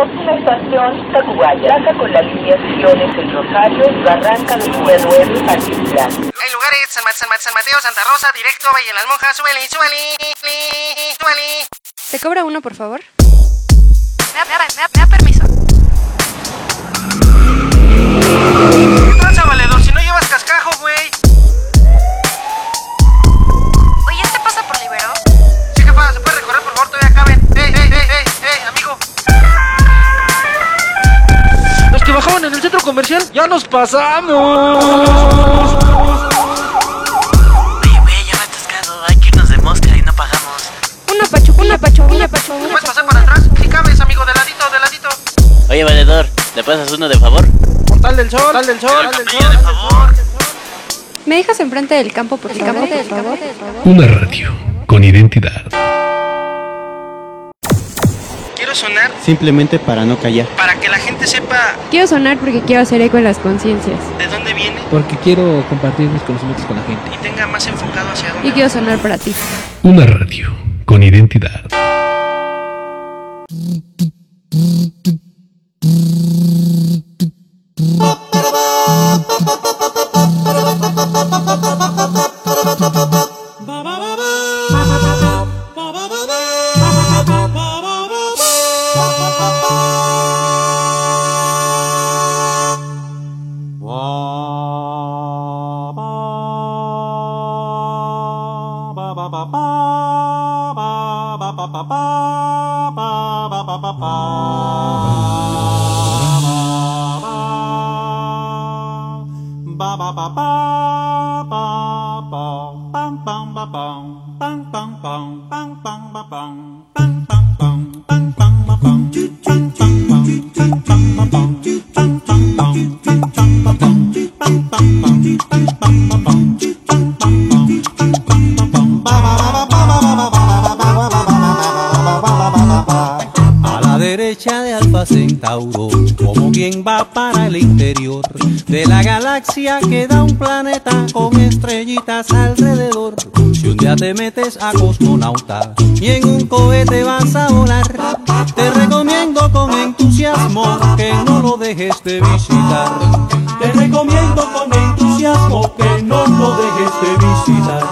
Próxima estación, Tacubaya. Plaza con las líneas Siones, El Rosario, Barranca de Nuevo Particular. Hay lugares, San Mateo, Santa Rosa, directo, Valle de las Monjas, súbele. ¿Se cobra uno, por favor? Me da permiso. ¿Qué tranza, valedor? Si no llevas cascajo, güey. Oye, ¿este pasa por Libero? Sí, jefa, ¿se puede recorrer, por favor? Todavía caben. Amigo. Los que bajaban en el centro comercial, ya nos pasamos. Oye, güey, ya me he atascado. Hay que irnos de mosca y no pagamos. Una pachu. ¿Puedes pasar para atrás? Sí cabes, amigo, de ladito. Oye, valedor, ¿le pasas uno de favor? Portal del Sol. De favor. ¿Me dejas enfrente del campo, por favor? Una radio con identidad. Quiero sonar Simplemente para no callar. para que la gente sepa Quiero sonar porque quiero hacer eco en las conciencias. de dónde viene Porque quiero compartir mis conocimientos con la gente. y tenga más enfocado hacia dónde. Y quiero sonar para ti. Una radio con identidad. A la derecha de Alfa Centauro, como quien va para el interior de la galaxia, queda un planeta con estrellitas alrededor. Si un día te metes a cosmonauta y en un cohete vas a volar, te recomiendo con entusiasmo que no lo dejes de visitar. Te recomiendo con entusiasmo que no lo dejes de visitar.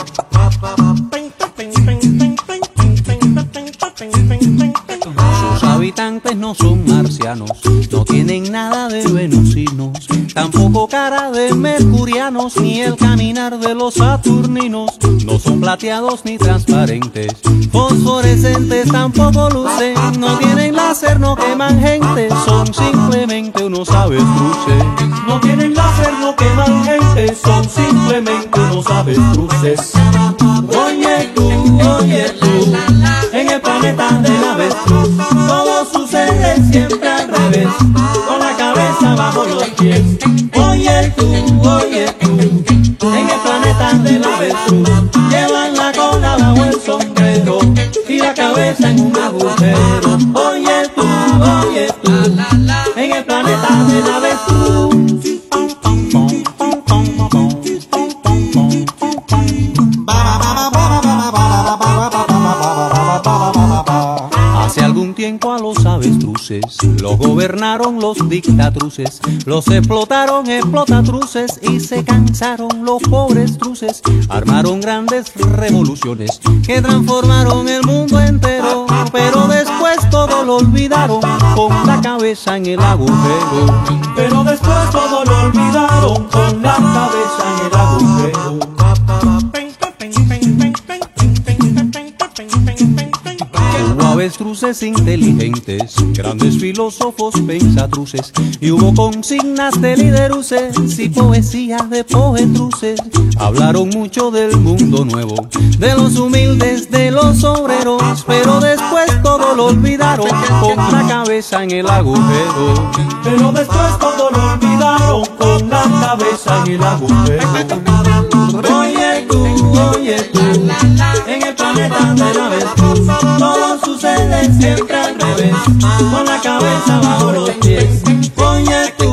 Sus habitantes no son marcianos, no tienen nada de venusinos, tampoco cara de mercurianos, ni el caminar de los saturninos. No son plateados ni transparentes, fosforescentes tampoco lucen, no tienen láser, no queman gente, son simplemente unos avestruces. No tienen láser, no queman gente, son simplemente unos avestruces. Oye tú, en el planeta del avestruz, todo sucede siempre al revés, con la cabeza bajo los pies. Oye tú, en el planeta del avestruz, llevan la cola bajo el sombrero y la cabeza en un agujero. Oye tú, en el planeta del avestruz. Hace algún tiempo a los avestruces los gobernaron los dictatruces, los explotaron explotatruces y se cansaron los pobres truces. Armaron grandes revoluciones que transformaron el mundo entero, pero después todo lo olvidaron con la cabeza en el agujero. Pero después todo lo olvidaron con la cabeza en el agujero. Hubo avestruces inteligentes, grandes filósofos pensatruces, y hubo consignas de lideruces y poesía de poetruces. Hablaron mucho del mundo nuevo, de los humildes, de los obreros, pero después todo lo olvidaron con la cabeza en el agujero. Pero después todo lo olvidaron con la cabeza en el agujero. Oye tú, en el planeta de la avestruz, todo sucede siempre al revés, con la cabeza bajo los pies. Oye tú,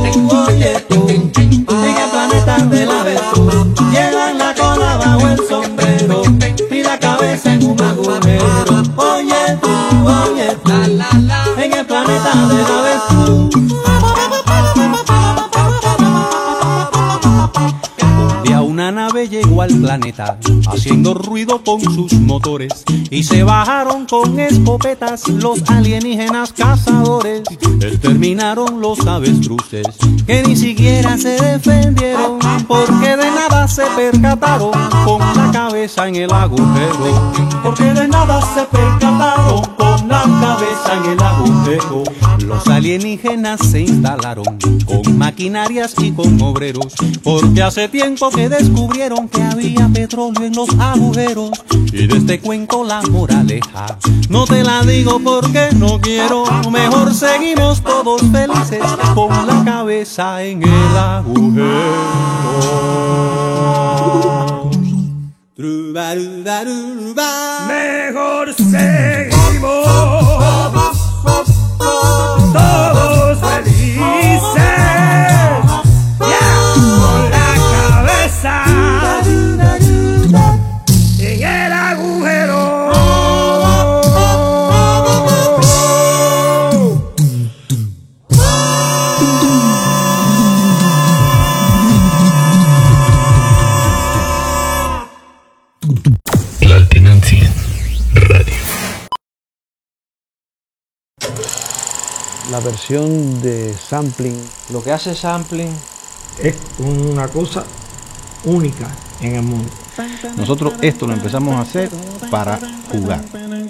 en el planeta de la avestruz, llevan la cola bajo el sombrero y la cabeza en un agujero. Oye tú, en el planeta pata del avestruz. Un día una nave llegó al planeta haciendo ruido con sus motores y se bajaron con escopetas los alienígenas cazadores. Exterminaron los avestruces que ni siquiera se defendieron porque de nada se percataron con la cabeza en el agujero. Porque de nada se percataron con la cabeza en el agujero. Los alienígenas se instalaron con maquinarias y con obreros porque hace tiempo que descubrieron que había petróleo en los agujeros. Y de este cuento la moraleja no te la digo porque no quiero. Mejor seguimos todos felices con la cabeza en el agujero. Mejor seguimos todos felices, con la cabeza en el agujero. La Tenancia Radio. La versión de sampling. Lo que hace sampling Es una cosa única en el mundo. Nosotros esto lo empezamos a hacer para jugar.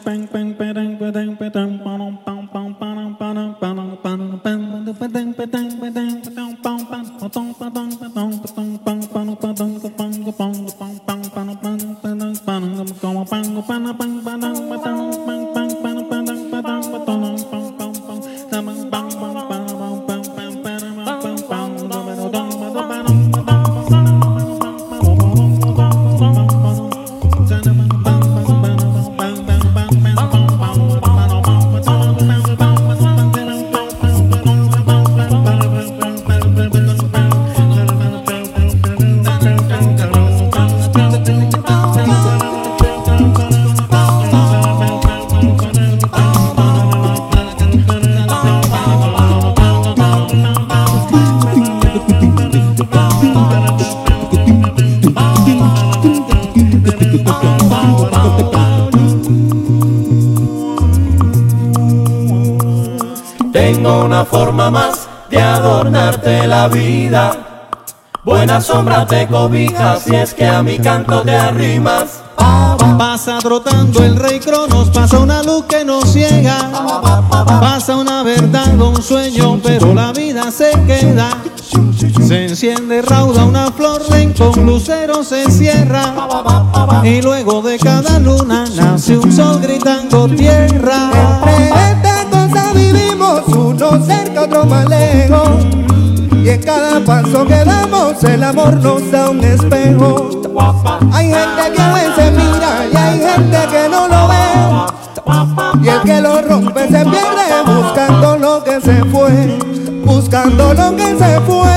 Tengo una forma más de adornarte la vida. Buena sombra te cobija si es que a mi canto te arrimas. Pasa trotando el rey Cronos, pasa una luz que nos ciega. Pasa una verdad, un sueño, pero la vida se queda. Se enciende rauda una flor, con lucero se cierra. Y luego de cada luna nace un sol gritando tierra. Entre esta cosa vivimos, uno cerca, otro más lejos. Y en cada paso que damos el amor nos da un espejo. Hay gente que a veces mira y hay gente que no lo ve. Y el que lo rompe se pierde buscando lo que se fue. Buscando lo que se fue.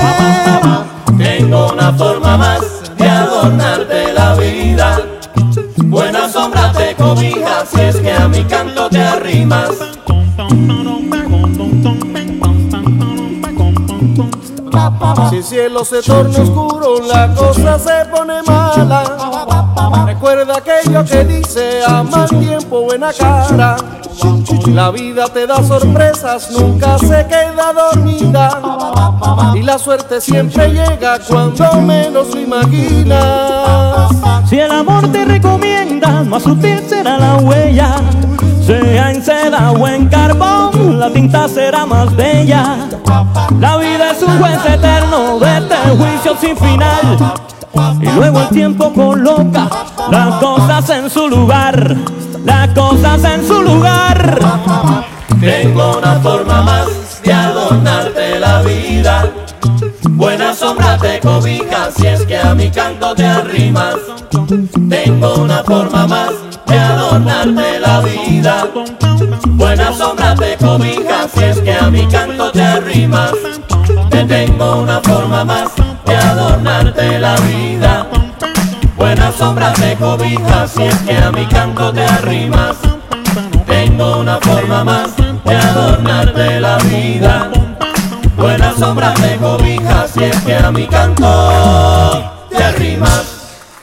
Tengo una forma más de adornarte la vida. Buena sombra te cobija si es que a mi canto te arrimas. Si el cielo se torna oscuro, la cosa se pone mala. Recuerda aquello que dice a mal tiempo buena cara. La vida te da sorpresas, nunca se queda dormida. Y la suerte siempre llega cuando menos lo imaginas. Si el amor te recomienda, más sutil será la huella. Sea en seda o en carbón, la tinta será más bella. La vida es un juez eterno de este juicio sin final. Y luego el tiempo coloca las cosas en su lugar. Las cosas en su lugar. Tengo una forma más de adornarte la vida. Buena sombra te cobija si es que a mi canto te arrimas. Tengo una forma más de adornarte la vida. Buena sombra te cobija si es que a mi canto te arrimas. Te tengo una forma más de adornarte la vida. Buena sombra te cobija si es que a mi canto te arrimas. Tengo una forma más de adornarte la vida. Buena sombra te cobija si es que a mi canto te arrimas.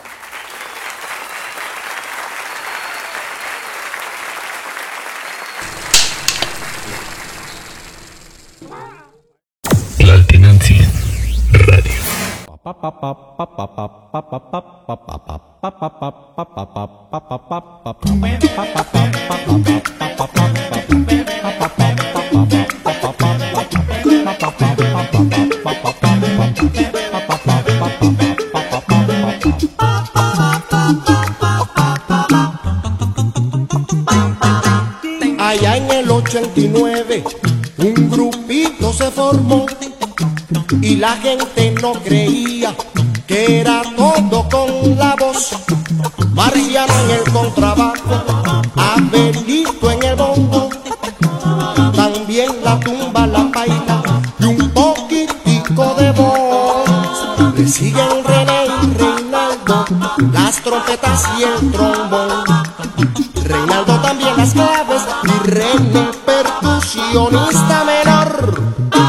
Tlaltenancingo Radio. Allá en el 89 un grupito se formó y la gente no creía que era todo con la voz. Mariano en el contrabajo, Abelito en el bombo, también la tumba, la baila y un poquitico de voz. Le siguen René y Reinaldo, las trompetas y el trombón. Reinaldo también las claves y René percusionista menor.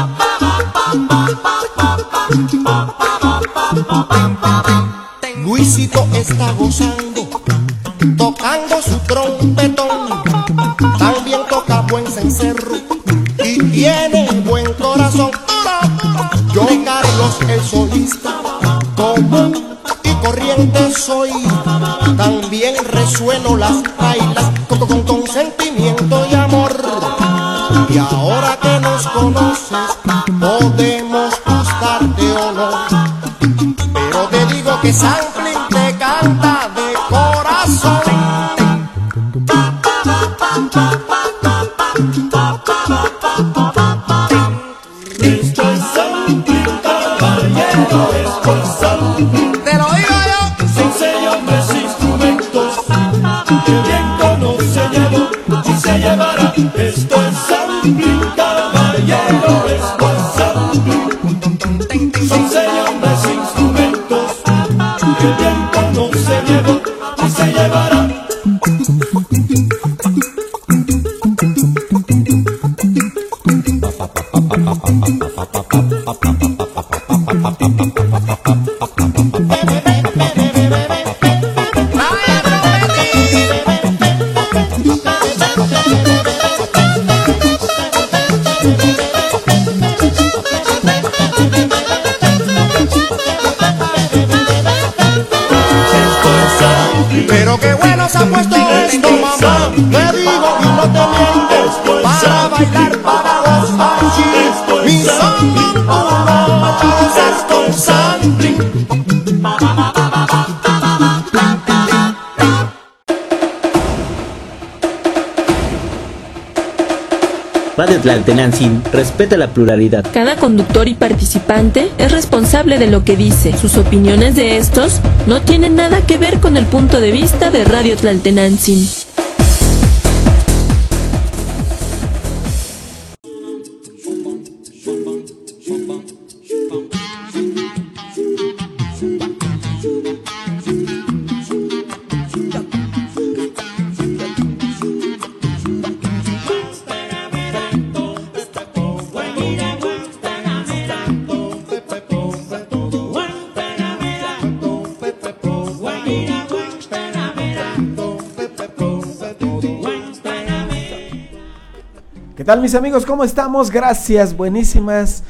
Luisito está gozando, tocando su trompetón. También toca buen cencerro y tiene buen corazón. Yo, Carlos el solista, común y corriente soy. También resueno las bailas con sentimiento y amor. Y ahora que nos conoces, podemos gustarte o no, pero te digo que Sampling te canta de corazón. Esto es Sampling, caballero, esto es Sampling. Te lo digo yo. Se enseñan mis instrumentos, que bien conoce llevo y se llevará. Esto es Sampling, caballero, esto es Sampling. Se enseñan mis instrumentos, que bien conoce llevo y se llevará. Pero qué bueno se ha puesto esto, mamá. Te digo y no te miento. Para bailar, para gozar, mi son, esto es Sampling. Radio Tlaltenancingo respeta la pluralidad. Cada conductor y participante es responsable de lo que dice. Sus opiniones de estos no tienen nada que ver con el punto de vista de Radio Tlaltenancingo. ¿Qué tal, mis amigos? ¿Cómo estamos? Gracias, buenísimas,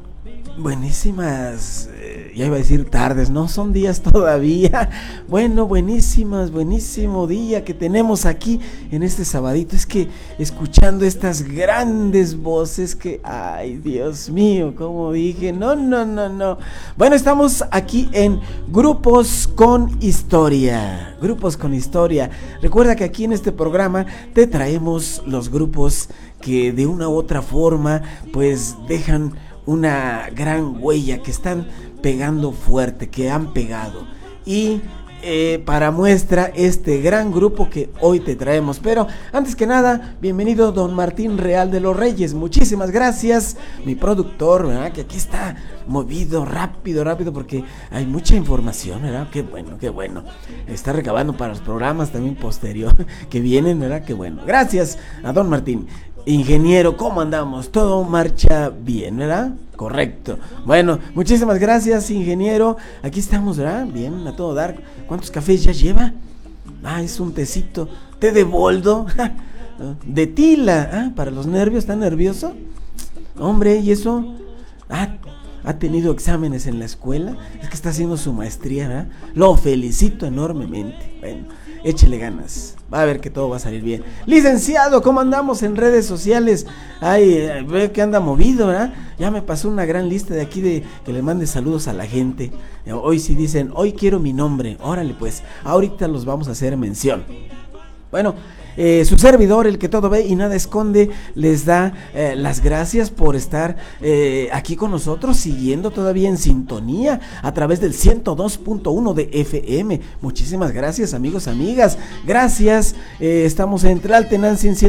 ya iba a decir tardes, no, son días todavía. Bueno, buenísimo día que tenemos aquí en este sabadito. Es que escuchando estas grandes voces que, ay, Dios mío, como dije, no. Bueno, estamos aquí en Grupos con Historia. Recuerda que aquí en este programa te traemos los grupos que de una u otra forma pues dejan una gran huella, que están pegando fuerte, que han pegado. Y para muestra este gran grupo que hoy te traemos. Pero antes que nada, bienvenido don Martín Real de los Reyes. Muchísimas gracias, mi productor, ¿verdad? Que aquí está movido rápido porque hay mucha información, ¿verdad? Qué bueno. Está recabando para los programas también posterior que vienen, ¿verdad? Qué bueno. Gracias a don Martín. ingeniero, ¿cómo andamos? Todo marcha bien, ¿verdad? Correcto. Bueno, muchísimas gracias, ingeniero. Aquí estamos, ¿verdad? Bien, a todo dar. ¿Cuántos cafés ya lleva? Ah, es un tecito. Té de boldo. De tila. Ah, para los nervios. ¿Está nervioso? Hombre, ¿y eso? Ah, ¿ha tenido exámenes en la escuela? Es que está haciendo su maestría, ¿verdad? Lo felicito enormemente. Bueno, échele ganas. Va a ver que todo va a salir bien. Licenciado, ¿cómo andamos en redes sociales? Ay, ve que anda movido, ¿verdad? Ya me pasó una gran lista de aquí de que le mande saludos a la gente. Hoy sí dicen, hoy quiero mi nombre. Órale pues, ahorita los vamos a hacer mención. Bueno, su servidor, el que todo ve y nada esconde, les da las gracias por estar aquí con nosotros, siguiendo todavía en sintonía a través del 102.1 de FM. Muchísimas gracias, amigos, amigas. Gracias. Estamos en Tlaltenancingo en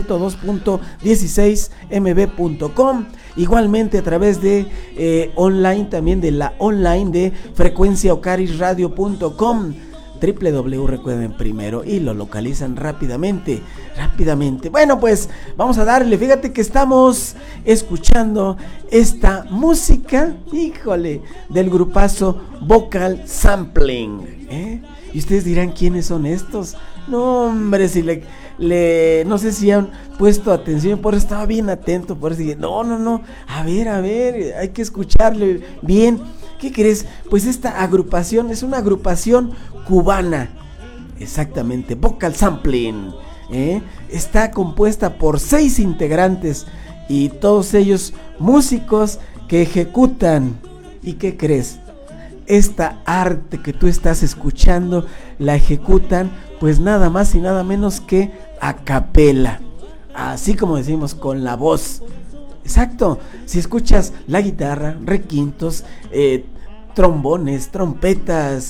102.16mb.com. Igualmente a través de online, también de la online de frecuenciaocarisradio.com. www, recuerden primero, y lo localizan rápidamente. Bueno, pues vamos a darle. Fíjate que estamos escuchando esta música, híjole, del grupazo Vocal Sampling, y ustedes dirán, ¿quiénes son estos? No, hombre, si no sé si han puesto atención, por eso estaba bien atento, por eso dije, no, a ver, hay que escucharle bien. ¿Qué crees? Pues esta agrupación es una agrupación cubana. Exactamente, Vocal Sampling. Está compuesta por 6 integrantes y todos ellos músicos que ejecutan. ¿Y qué crees? Esta arte que tú estás escuchando la ejecutan pues nada más y nada menos que a capela. Así como decimos, con la voz. Exacto, si escuchas la guitarra, requintos, trombones, trompetas,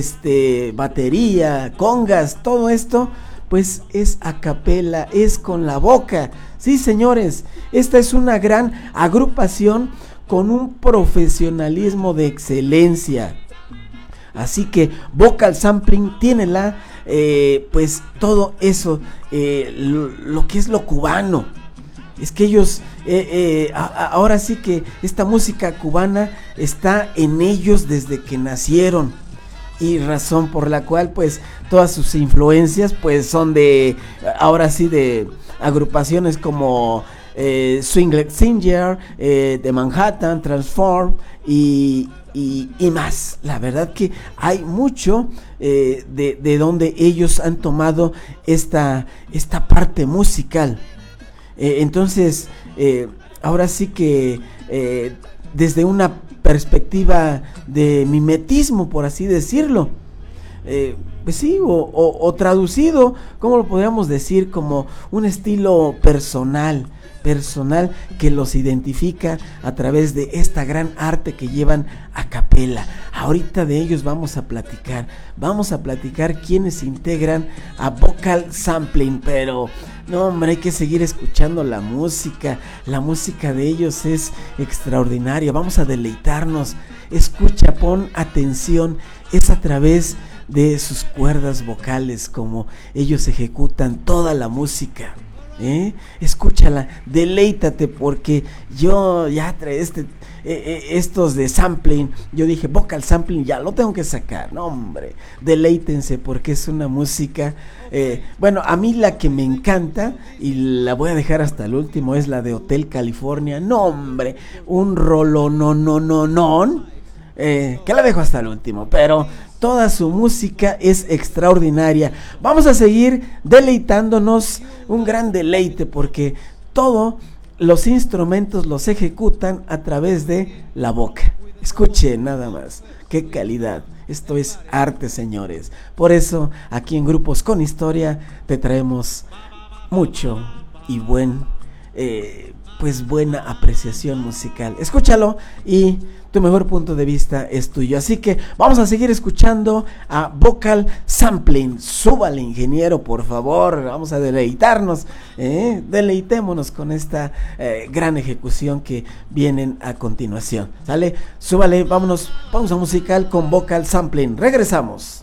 batería, congas, todo esto, pues es a capela, es con la boca. Sí, señores, esta es una gran agrupación con un profesionalismo de excelencia. Así que Vocal Sampling tiene pues todo eso, lo que es lo cubano. Es que ellos, ahora sí que esta música cubana está en ellos desde que nacieron, y razón por la cual pues todas sus influencias pues son ahora sí de agrupaciones como Swinglet Singer, de Manhattan, Transform y más. La verdad que hay mucho de donde ellos han tomado esta parte musical. Entonces, ahora sí que desde una perspectiva de mimetismo, por así decirlo, pues sí, o traducido, ¿cómo lo podríamos decir? Como un estilo personal que los identifica a través de esta gran arte que llevan a capela. Ahorita de ellos vamos a platicar quiénes integran a Vocal Sampling, pero no, hombre, hay que seguir escuchando la música de ellos es extraordinaria. Vamos a deleitarnos, escucha, pon atención, es a través de sus cuerdas vocales como ellos ejecutan toda la música. Escúchala, deleítate, porque yo ya trae estos de sampling, yo dije Vocal Sampling, ya lo tengo que sacar. No, hombre, deleítense porque es una música, bueno, a mí la que me encanta y la voy a dejar hasta el último es la de Hotel California. No, hombre, un rolón, que la dejo hasta el último, pero toda su música es extraordinaria. Vamos a seguir deleitándonos, un gran deleite, porque todos los instrumentos los ejecutan a través de la boca. Escuchen nada más, qué calidad. Esto es arte, señores. Por eso aquí en Grupos con Historia te traemos mucho y buena apreciación musical. Escúchalo y tu mejor punto de vista es tuyo. Así que vamos a seguir escuchando a Vocal Sampling. Súbale, ingeniero, por favor. Vamos a deleitarnos. Deleitémonos con esta gran ejecución que vienen a continuación. ¿Sale? Súbale, vámonos. Pausa musical con Vocal Sampling. Regresamos.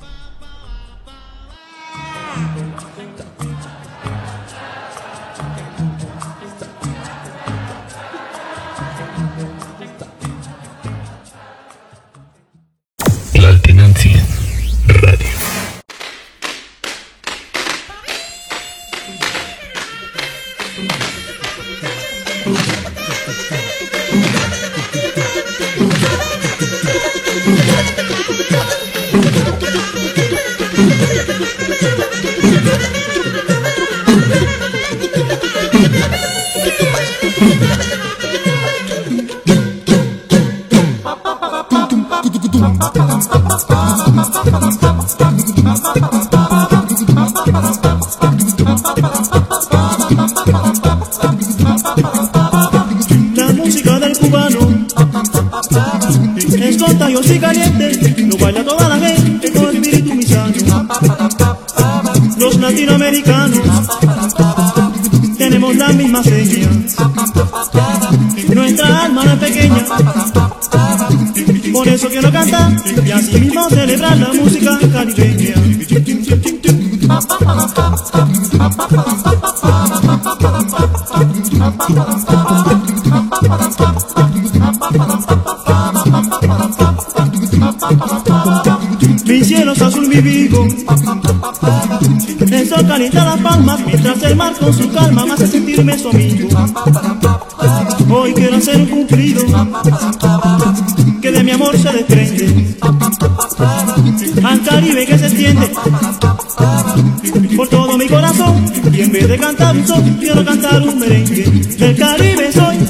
del cubano. Es contagioso y caliente, lo baila toda la gente con espíritu misano. Los latinoamericanos tenemos la misma seña, nuestra alma no es pequeña. Por eso quiero cantar y así mismo celebrar la música caribeña. Mi cielo es azul, mi vivo. El sol calienta las palmas mientras el mar con su calma me hace sentirme su amigo. Hoy quiero hacer un cumplido que de mi amor se desprende, al Caribe que se extiende por todo mi corazón. Y en vez de cantar un son, quiero cantar un merengue. Del Caribe soy.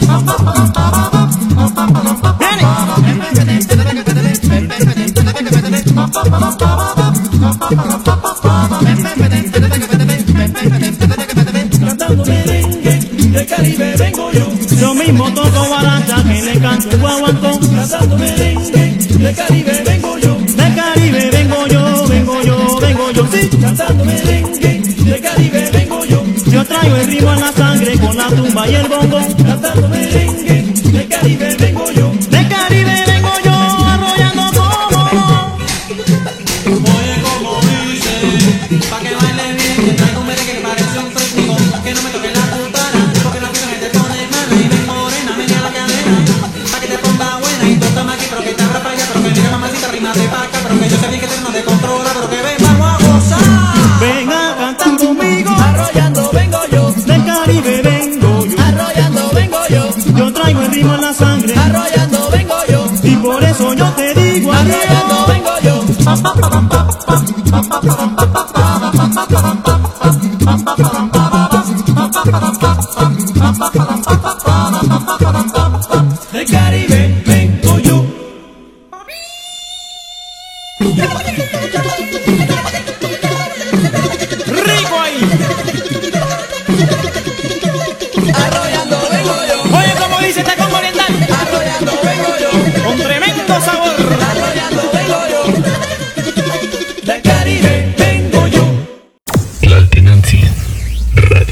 Cantando merengue, del Caribe vengo yo. Yo mismo toco guaracha, que le canto el guaguancó. Cantando merengue, del Caribe vengo yo. Del Caribe vengo yo, vengo yo, vengo yo, sí. Cantando merengue, del Caribe vengo yo. Yo traigo el ritmo en la sangre con la tumba y el bongo. Cantando merengue, del Caribe vengo yo. Del Caribe vengo yo, arrollando como no. Oye, como dice, pa' que baile bien, que traigo un merengue que parece un fresco, que no me toque la putana, porque la fija gente pone mala y ven morena, menea la cadena, pa' que te ponga buena y tú toma aquí, pero que te abra para allá, pero que diga mamacita, rímate pa' acá, pero que yo sé bien que tú no te controla, pero que ven, vamos a gozar. Ven a cantar conmigo, arrollando vengo yo. Del Caribe vengo yo, arrollando vengo yo. Yo traigo el ritmo en la sangre, arrollando vengo yo. Y por eso yo te digo, arrollando vengo yo. Del Caribe vengo yo. Rico ahí. Arrollando vengo yo. Oye, como dice este combo oriental. Arrollando vengo yo. Con tremendo sabor. Arrollando vengo yo. Del Caribe vengo yo. La Alternancia Radio.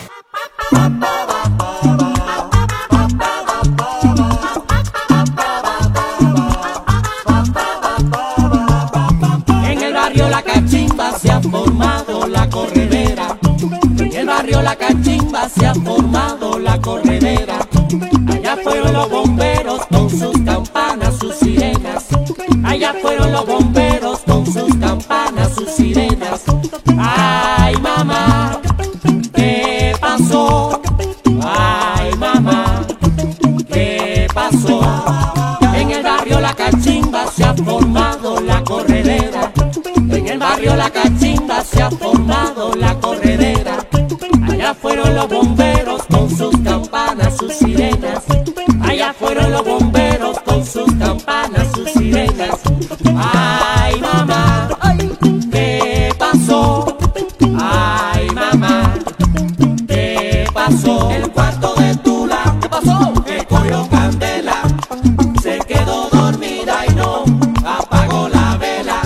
En el barrio La Cachimba se ha formado la corredera. En el barrio La Cachimba se ha formado la corredera. Allá fueron los bomberos con sus campanas, sus sirenas. Allá fueron los bomberos con sus campanas, sus sirenas. Ay, mamá, ¿qué pasó? Ay, mamá, ¿qué pasó? En el barrio La Cachimba se ha formado la corredera. En el barrio La Cachimba se ha formado la corredera. Allá fueron los bomberos con sus campanas, sus sirenas. Allá fueron los bomberos con sus campanas, sus sirenas. Ay, mamá, ¿qué pasó? Ay, mamá, ¿qué pasó? El cuarto de Tula, ¿qué pasó? Que cogió candela, se quedó dormida y no apagó la vela.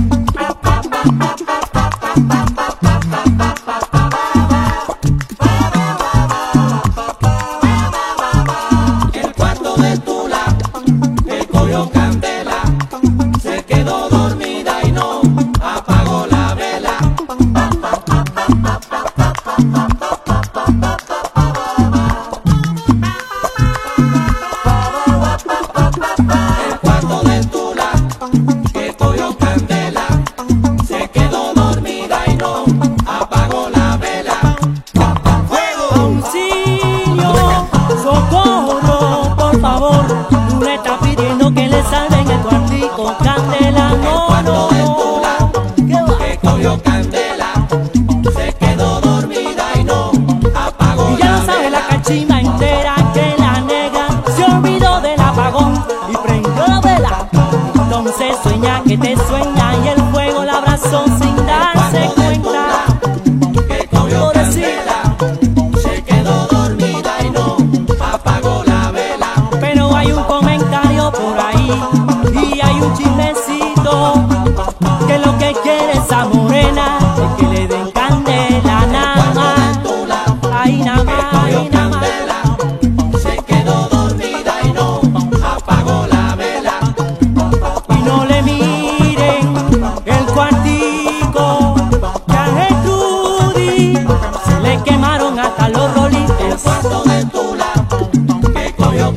El cuarto de Tula, que cogió candela, se quedó dormida y no apagó la vela. El cuarto de Tula, que cogió candela, se quedó dormida y no apagó la vela. Auxilio, socorro, por favor. Tú le estás pidiendo que le salven el cuartico, candela, no, no, no. Que cogió candela, se quedó dormida y no apagó Y ya la lo sabe la vela. cachimba entera que la negra se olvidó del apagón y prendió la vela. Entonces sueña que te sueña y el fuego la abrazó sin darse cuenta. Que cogió candela, se quedó dormida y no apagó la vela.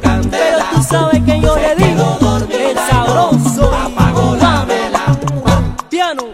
Pero tú sabes que yo le digo el sabroso y apagó la vela. Piano.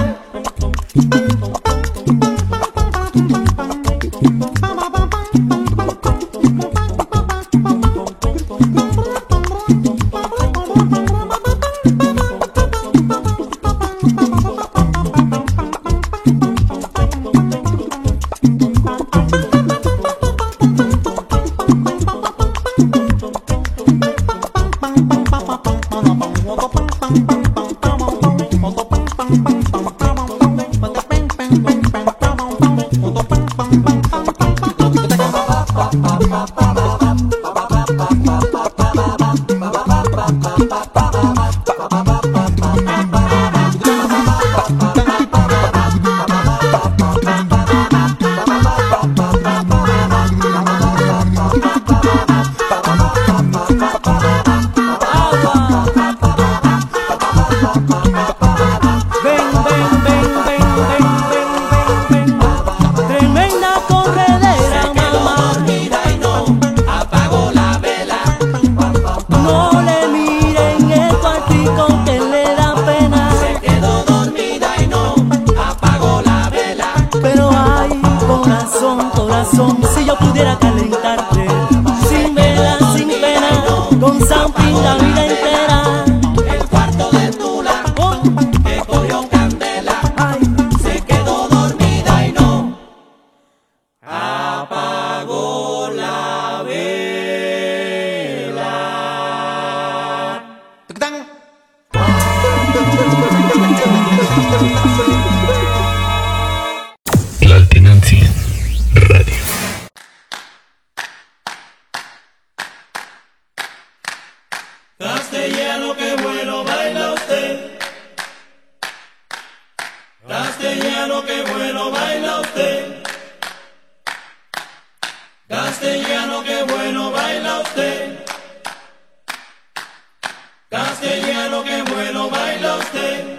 Si yo pudiera calentarte, sin vela, sin pena, con sampling la vida entera. El cuarto de Tula, que cogió candela, se quedó dormida y no apagó la vela. La Tenancia Radio. Castellano, qué bueno baila usted. Castellano, qué bueno baila usted. Castellano, qué bueno baila usted. Castellano, qué bueno baila usted.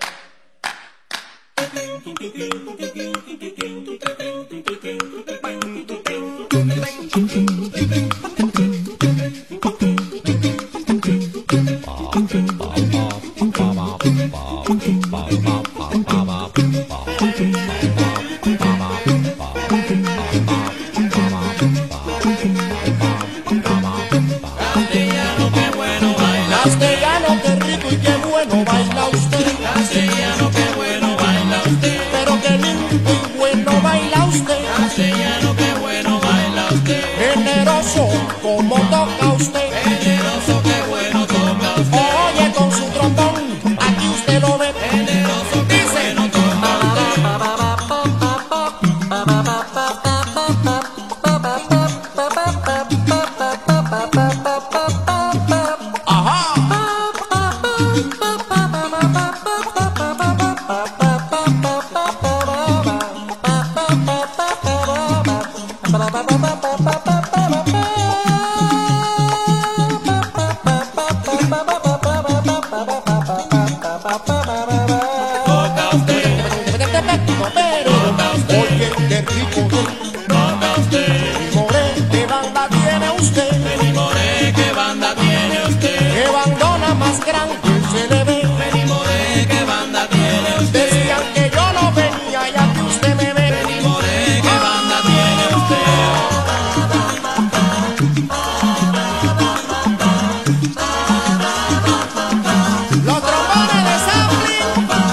Castellano, qué rico y qué bueno baila usted. Castellano, qué bueno baila usted. Pero qué lindo y bueno baila usted. Castellano, qué bueno baila usted. Generoso como toca usted. Generoso, qué bueno toca usted. Oye con su trombón, aquí usted lo ve. Generoso, qué bueno toca usted. Oye, qué rico. Toca usted. More, ¿qué banda tiene usted? Benny More, ¿qué banda tiene usted? ¿Qué bandona más grande se le ve? Benny More, ¿qué banda tiene usted? Decían que yo no venía y aquí usted me ve. Benny More, ¿qué banda tiene usted? Los trombones de sampling.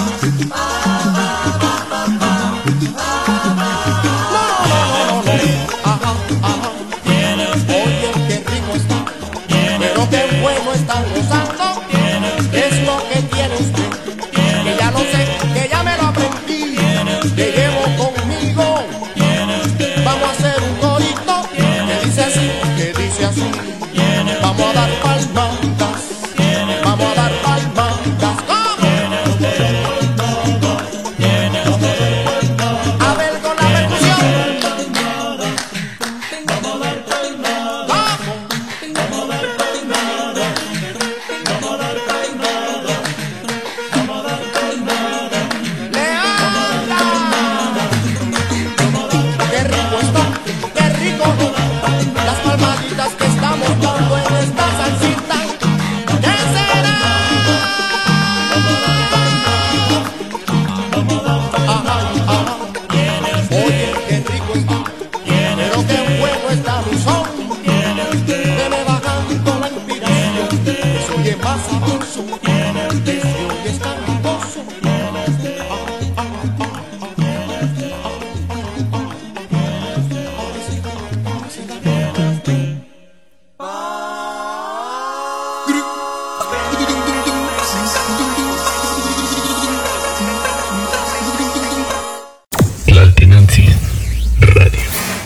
Oye, qué rico está, pero qué bueno están gozando. Es lo que tiene usted, que ya lo sé, que ya me lo aprendí, que llevo conmigo. Vamos a hacer un corito que dice así, vamos a dar palmadas, vamos a dar palmadas. ¿Cómo? A ver con la percusión. sabroso, tienes vicio y escandaloso, tienes de La Tenancia Radio.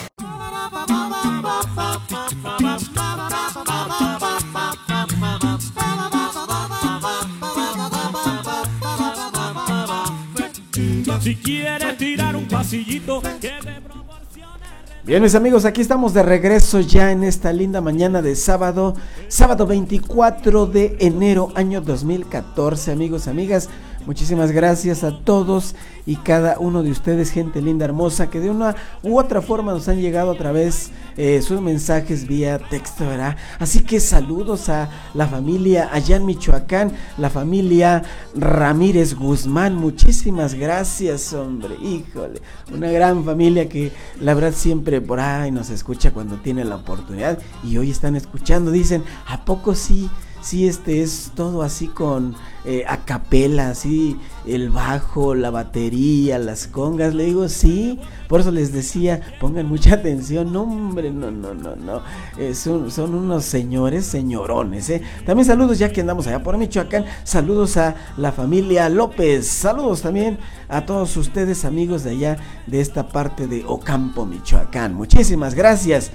Si quieres tirar un pasillito que te Bien, mis amigos, aquí estamos de regreso ya en esta linda mañana de sábado 24 de enero, año 2014, amigos, amigas. Muchísimas gracias a todos y cada uno de ustedes, gente linda, hermosa, que de una u otra forma nos han llegado a través sus mensajes vía texto, ¿verdad? Así que saludos a la familia allá en Michoacán, la familia Ramírez Guzmán. Muchísimas gracias, hombre, híjole, una gran familia que la verdad siempre por ahí nos escucha cuando tiene la oportunidad, y hoy están escuchando, dicen, ¿a poco sí? Sí, es todo así con a capela, así el bajo, la batería, las congas. Le digo, sí, por eso les decía, pongan mucha atención. No, hombre, no. Son unos señorones, También saludos, ya que andamos allá por Michoacán, saludos a la familia López, saludos también a todos ustedes, amigos de allá, de esta parte de Ocampo, Michoacán. Muchísimas gracias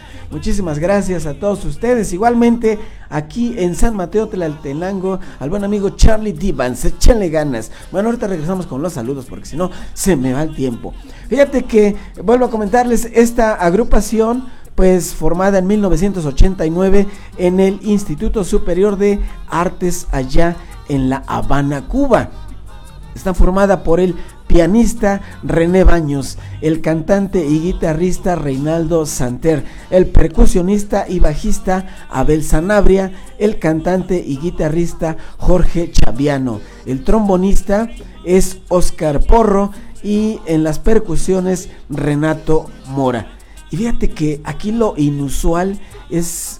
a todos ustedes. Igualmente, aquí en San Mateo Tlaltenango, al buen amigo Charlie Divans, échenle ganas. Bueno, ahorita regresamos con los saludos porque si no se me va el tiempo. Fíjate que vuelvo a comentarles, esta agrupación pues formada en 1989 en el Instituto Superior de Artes allá en La Habana, Cuba. Está formada por el pianista René Baños, el cantante y guitarrista Reinaldo Santer, el percusionista y bajista Abel Sanabria, el cantante y guitarrista Jorge Chaviano, el trombonista es Oscar Porro y en las percusiones Renato Mora. Y fíjate que aquí lo inusual es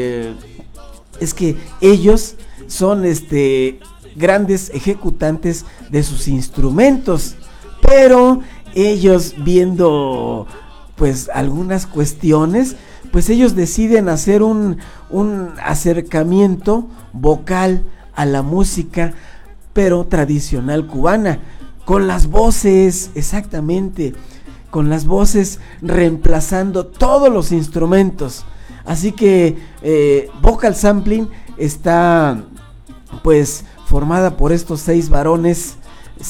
que ellos son grandes ejecutantes de sus instrumentos, pero ellos viendo pues algunas cuestiones, pues ellos deciden hacer un acercamiento vocal a la música, pero tradicional cubana, con las voces, exactamente, con las voces reemplazando todos los instrumentos. Así que Vocal Sampling está pues formada por estos seis varones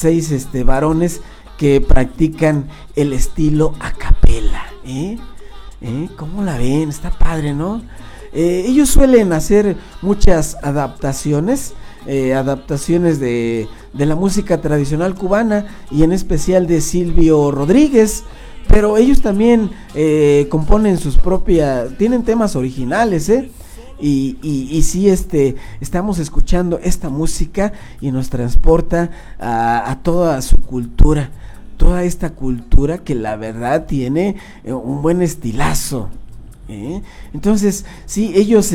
que practican el estilo a capela. ¿Cómo la ven? Está padre, ¿no? Ellos suelen hacer muchas adaptaciones de la música tradicional cubana y en especial de Silvio Rodríguez, pero ellos también componen sus propias, tienen temas originales, y sí, estamos escuchando esta música y nos transporta a toda su cultura, toda esta cultura que la verdad tiene un buen estilazo, entonces sí, ellos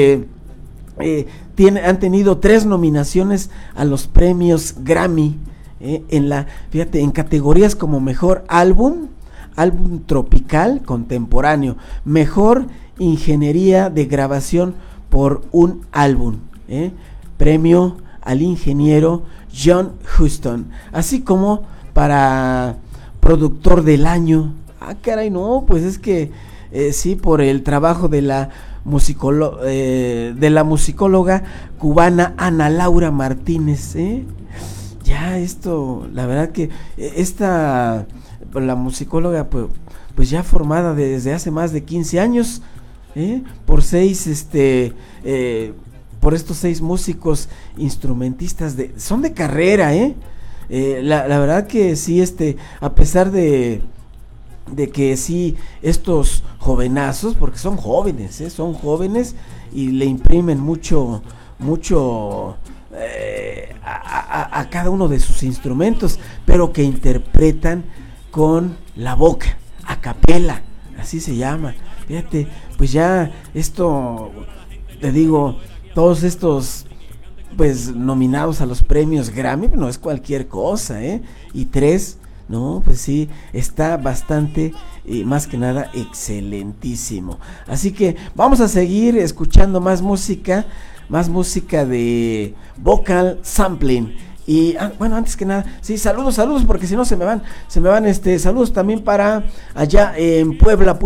han tenido 3 nominaciones a los premios Grammy, fíjate, en categorías como mejor álbum tropical contemporáneo, mejor ingeniería de grabación por un álbum, premio al ingeniero John Huston, así como para productor del año. Caray, no, pues es que sí, por el trabajo de la musicóloga cubana Ana Laura Martínez, ya esto, la verdad que la musicóloga pues ya formada desde hace más de 15 años, por estos 6 músicos instrumentistas son de carrera, la verdad que sí, a pesar de que sí, estos jovenazos, porque son jóvenes y le imprimen mucho a cada uno de sus instrumentos, pero que interpretan con la boca, a capela, así se llama. Fíjate, pues ya esto, te digo, todos estos pues nominados a los premios Grammy, no es cualquier cosa, y 3, no, pues sí, está bastante, más que nada, excelentísimo. Así que vamos a seguir escuchando más música de Vocal Sampling. Y bueno, antes que nada, sí, saludos, porque si no se me van, saludos también para allá en Puebla,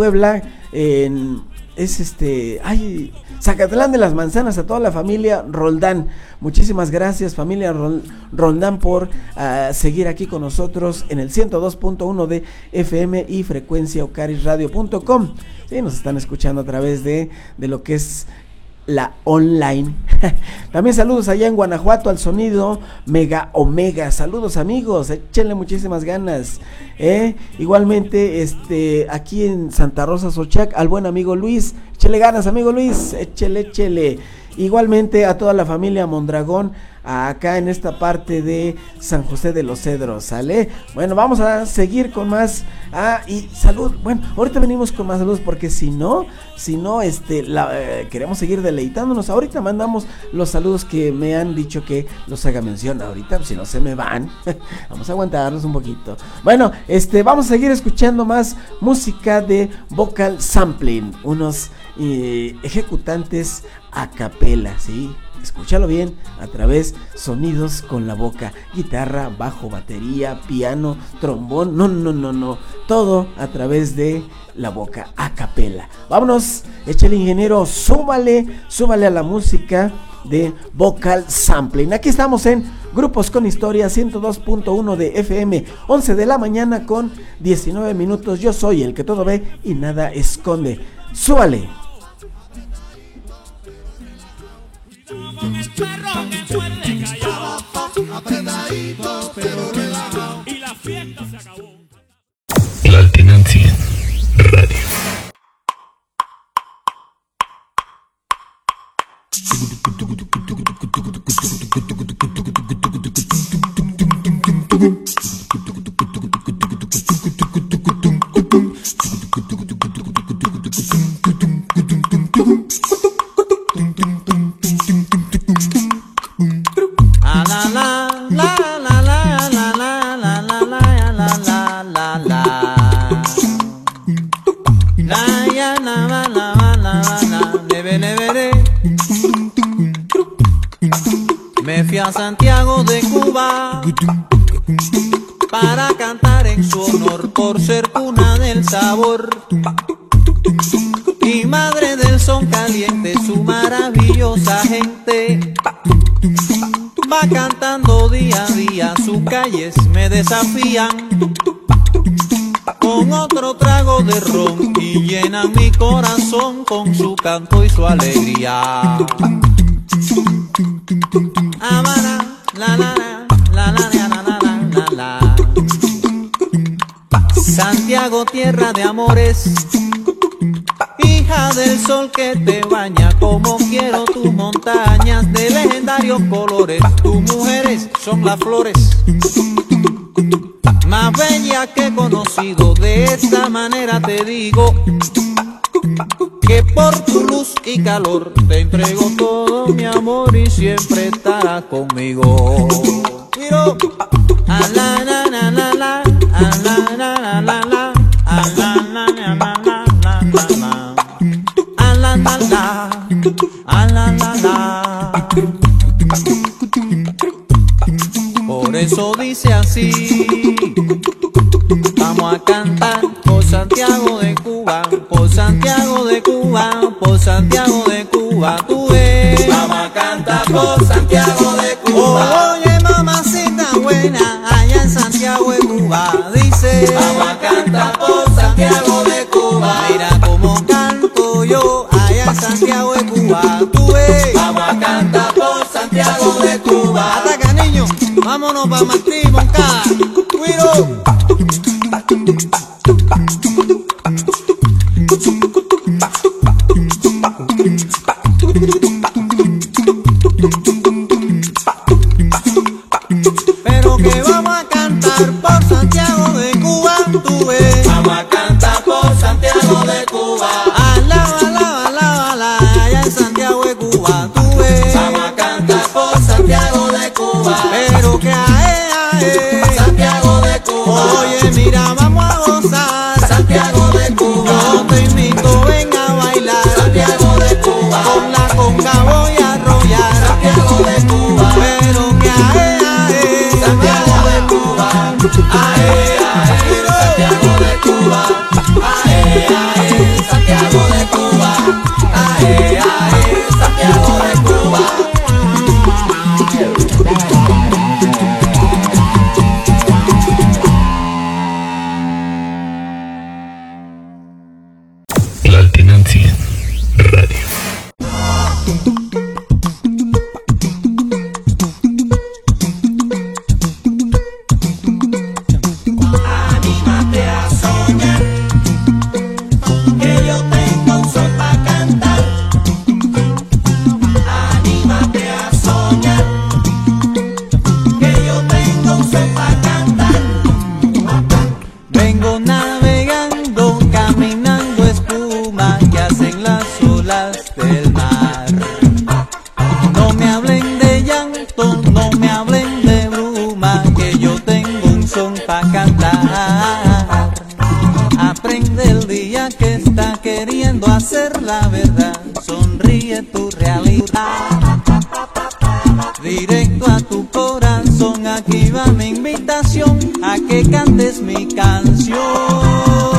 Zacatlán de las Manzanas, a toda la familia Roldán. Muchísimas gracias, familia Roldán, por seguir aquí con nosotros en el 102.1 de FM y frecuenciaocarisradio.com. Sí, nos están escuchando a través de lo que es la online. También saludos allá en Guanajuato al sonido Mega Omega. Saludos, amigos, échenle muchísimas ganas. Igualmente aquí en Santa Rosa Xochac al buen amigo Luis, échele ganas, amigo Luis, échele. Igualmente a toda la familia Mondragón acá en esta parte de San José de los Cedros, ¿sale? Bueno, vamos a seguir con más y salud. Bueno, ahorita venimos con más saludos, porque si no queremos seguir deleitándonos. Ahorita mandamos los saludos que me han dicho que los haga mención. Ahorita, si no se me van, vamos a aguantarlos un poquito. Bueno, vamos a seguir escuchando más música de Vocal Sampling, unos ejecutantes a capela, ¿sí? Escúchalo bien, a través sonidos con la boca, guitarra, bajo, batería, piano, trombón, no, todo a través de la boca, a capela. Vámonos, échale, ingeniero, súbale a la música de Vocal Sampling. Aquí estamos en Grupos con Historia, 102.1 de FM, 11 de la mañana con 19 minutos. Yo soy el que todo ve y nada esconde. Súbale. Apretadito, pero relajado. Y la fiesta se acabó. La Tenancia Radio. Me fui a Santiago de Cuba para cantar en su honor, por ser cuna del sabor y madre del son caliente. Su maravillosa gente va cantando día a día, sus calles me desafían con otro trago de ron y llenan mi corazón con su canto y su alegría. Habana, la la la la la la la la. Santiago, tierra de amores, hija del sol que te baña. Como quiero tus montañas de legendarios colores. Tus mujeres son las flores más bellas que he conocido. De esta manera te digo que por tu luz y calor te entrego todo mi amor y siempre estarás conmigo. Miro. A la la la la la, a la la la la la, a la la la la la la la, a la la la, a la la la. Por eso dice así. Vamos a cantar por Santiago de Cuba, por Santiago de Cuba, por Santiago de Cuba, tú ves. Vamos a cantar por Santiago de Cuba. Oye, mamacita buena, allá en Santiago de Cuba, dice. Vamos a cantar por Santiago de Cuba. Mira cómo canto yo, allá en Santiago de Cuba, tú ves. Vamos a cantar por Santiago de Cuba. Ataca, niño, vámonos pa' Martí, Moncada, cuido. Pero que vamos a cantar por Santiago de Cuba, tú ves. Vamos a cantar por Santiago de Cuba. Alá, allá en Santiago de Cuba, tú ves. Vamos a cantar por Santiago Ae, ae, Santiago de Cuba. Ae, ae, Santiago de Cuba. Ae, ae, Santiago de Cuba. La Alternancia Radio. Anímate a soñar, que yo tengo un son pa' cantar. Anímate a soñar, que yo tengo un son pa' cantar. Vengo navegando, caminando espuma que hacen las olas del mar. No me hablen de llanto, no me hablen de bruma, que yo tengo un son pa' cantar. Aprende el día que está queriendo hacer la verdad, sonríe tu realidad. Directo a tu corazón, aquí va mi invitación a que cantes mi canción.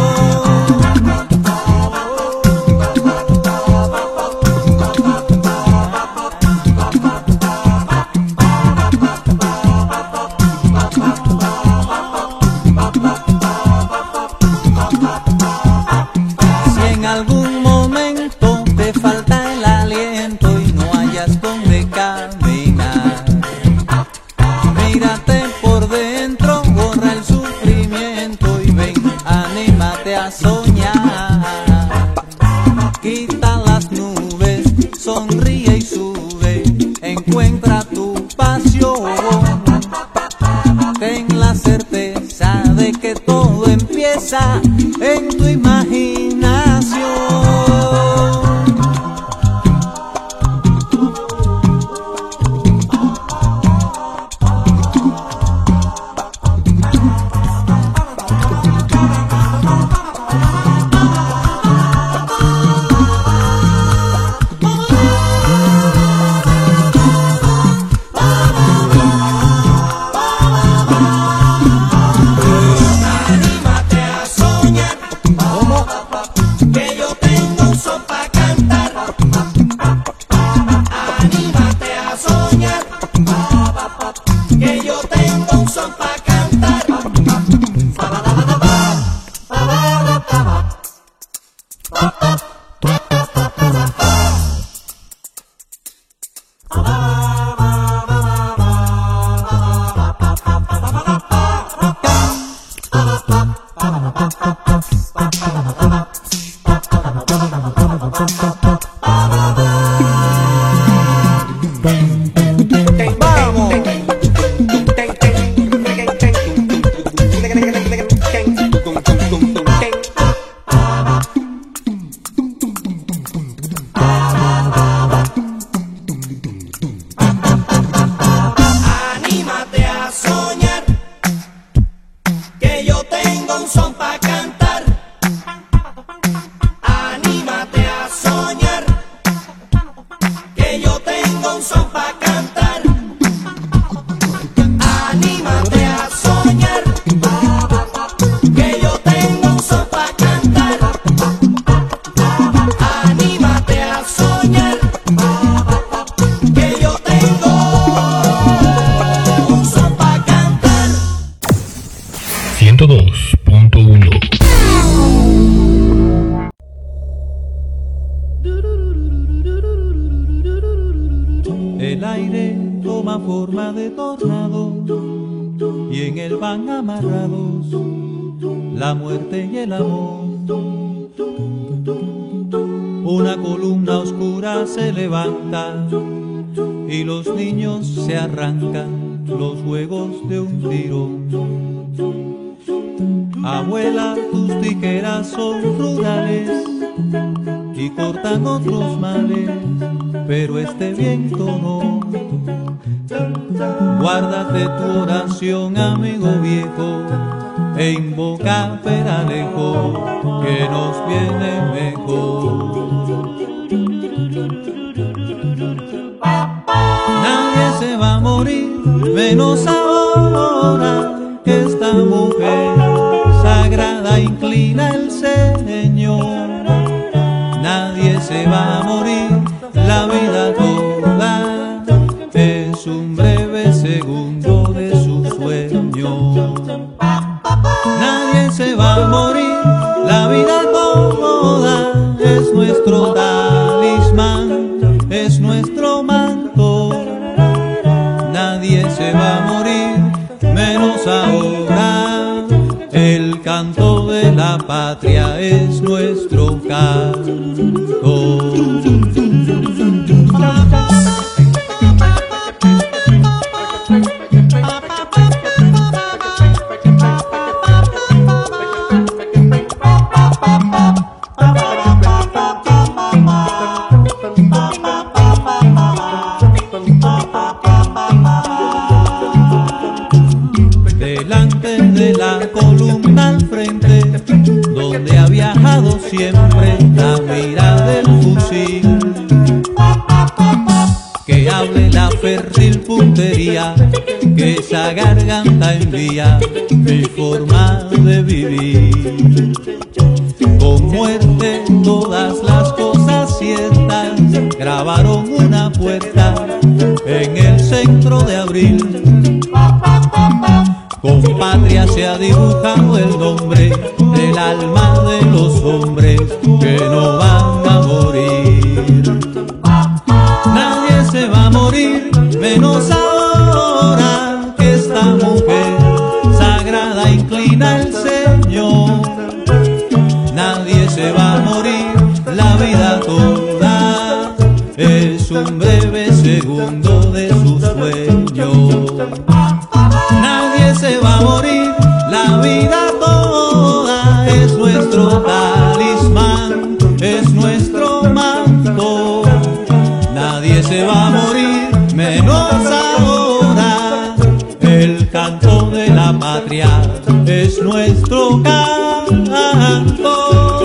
Si en algún momento te falta el aliento y no hayas donde caminar, mírate por dentro, borra el sufrimiento y ven, anímate a soñar. Quita las nubes, sonríe y sube, encuentra tu pasión. Ten la certeza de que todo empieza en tu imaginación. Anímate a soñar, que yo tengo un son pa' cantar. Anímate a soñar, que yo tengo un son pa' cantar. Anímate a soñar, que yo tengo un son pa' cantar. Anímate a soñar, que yo tengo un son pa' cantar. Anímate a soñar, que yo tengo un son pa' cantar. Anímate a soñar, que yo tengo un son pa' cantar. 102.1. El aire toma forma de tornado y en él van amarrados la muerte y el amor. Una columna oscura se levanta y los niños se arrancan los juegos de un tirón. Abuela, tus tijeras son rurales y cortan otros males, pero este viento no. Guárdate tu oración, amigo viejo, e invoca Peralejo, que nos viene mejor. Nadie se va a morir, menos ahora que está mujer sagrada inclina el Señor. Nadie se va a morir, la vida toda es un breve segundo de su sueño. Nadie se va a morir, la vida toda es nuestro talismán, es nuestro manto. Nadie se va a morir, menos ahora. El canto de la patria es nuestro canto. Delante de la columna al frente, donde ha viajado siempre la mira del fusil, que hable la fértil puntería, que esa garganta envía mi forma de vivir. Con muerte todas las cosas ciertas grabaron una puerta en el centro de abril. Con patria se ha dibujado el nombre del alma de los hombres que no van a morir. Nadie se va a morir, menos ahora que esta mujer sagrada inclina el Señor. Nadie se va a morir, la vida toda es un breve segundo de su sueño. Nadie se va a morir, la vida toda es nuestro talismán, es nuestro manto. Nadie se va a morir, menos ahora. El canto de la patria es nuestro canto.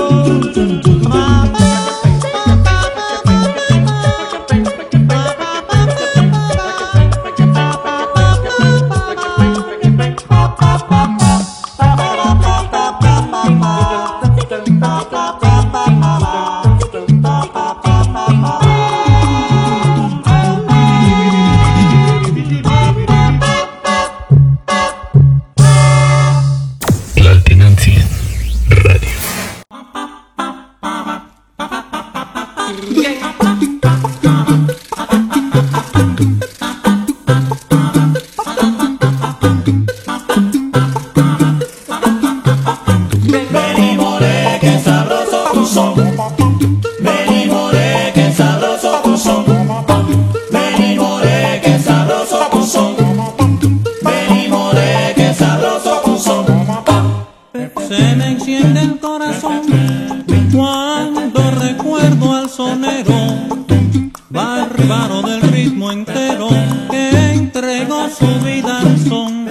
Se me enciende el corazón cuando recuerdo al sonero, bárbaro del ritmo entero, que entregó su vida al son.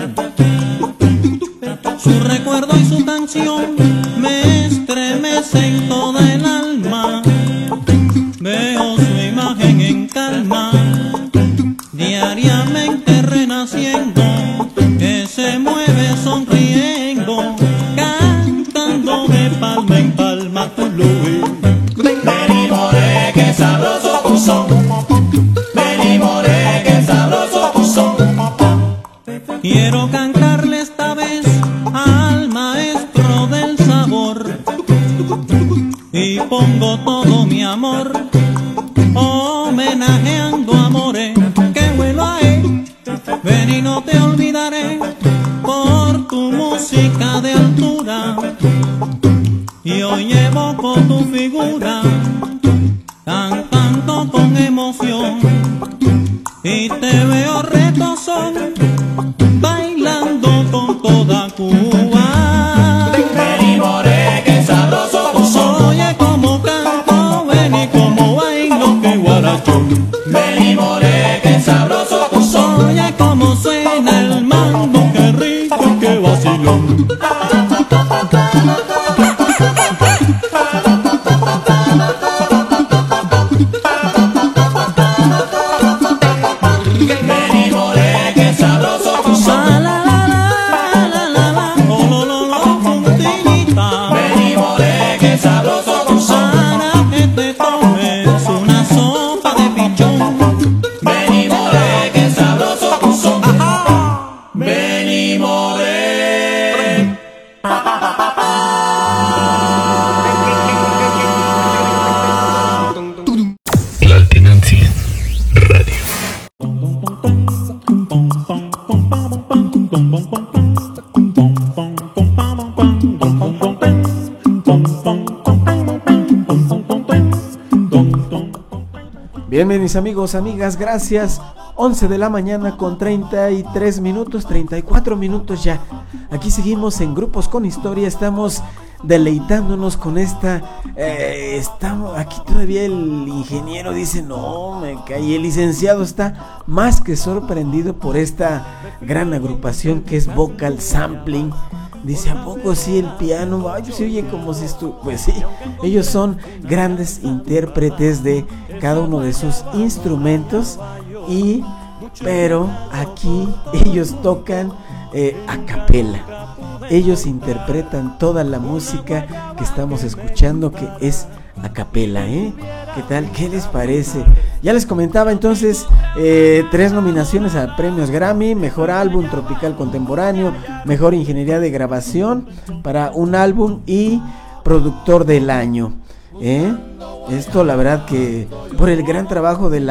Su recuerdo y su canción me estremecen toda el alma. Veo su imagen en calma, diariamente renaciendo, que se mueve sonriendo, cantando de palma en palma. Tú lo ves. Vení more, que sabroso tu son. Vení more, que sabroso tu son. Quiero cantarle esta vez al maestro del sabor, y pongo todo mi amor homenajeando amores que vuelo a él. Ven y no te olvidaré por tu música de altura, y hoy evoco tu figura cantando con emoción, y te veo retozón bailando con toda Cuba. Vení more, que sabroso tu son. Oye como canto, ven y como bailo, que guarachón. Vení more, que sabroso tu son. Oye como suena el mambo, que rico, que vacilón. Vení more, que sabroso tu son. La la la la la la la. Bien, mis amigos, amigas, gracias. 11 de la mañana con 33 minutos, 34 minutos ya. Aquí seguimos en Grupos con Historia, estamos deleitándonos con esta, estamos aquí todavía el ingeniero dice, no, me caí, el licenciado está más que sorprendido por esta gran agrupación que es Vocal Sampling. Dice, ¿a poco sí el piano? Ay, se oye como si pues sí, ellos son grandes intérpretes de cada uno de sus instrumentos pero aquí ellos tocan a capela. Ellos interpretan toda la música que estamos escuchando, que es a capela, ¿Qué tal? ¿Qué les parece? Ya les comentaba entonces, 3 nominaciones a premios Grammy: Mejor Álbum Tropical Contemporáneo, Mejor Ingeniería de Grabación para un álbum y Productor del Año. Esto la verdad que por el gran trabajo que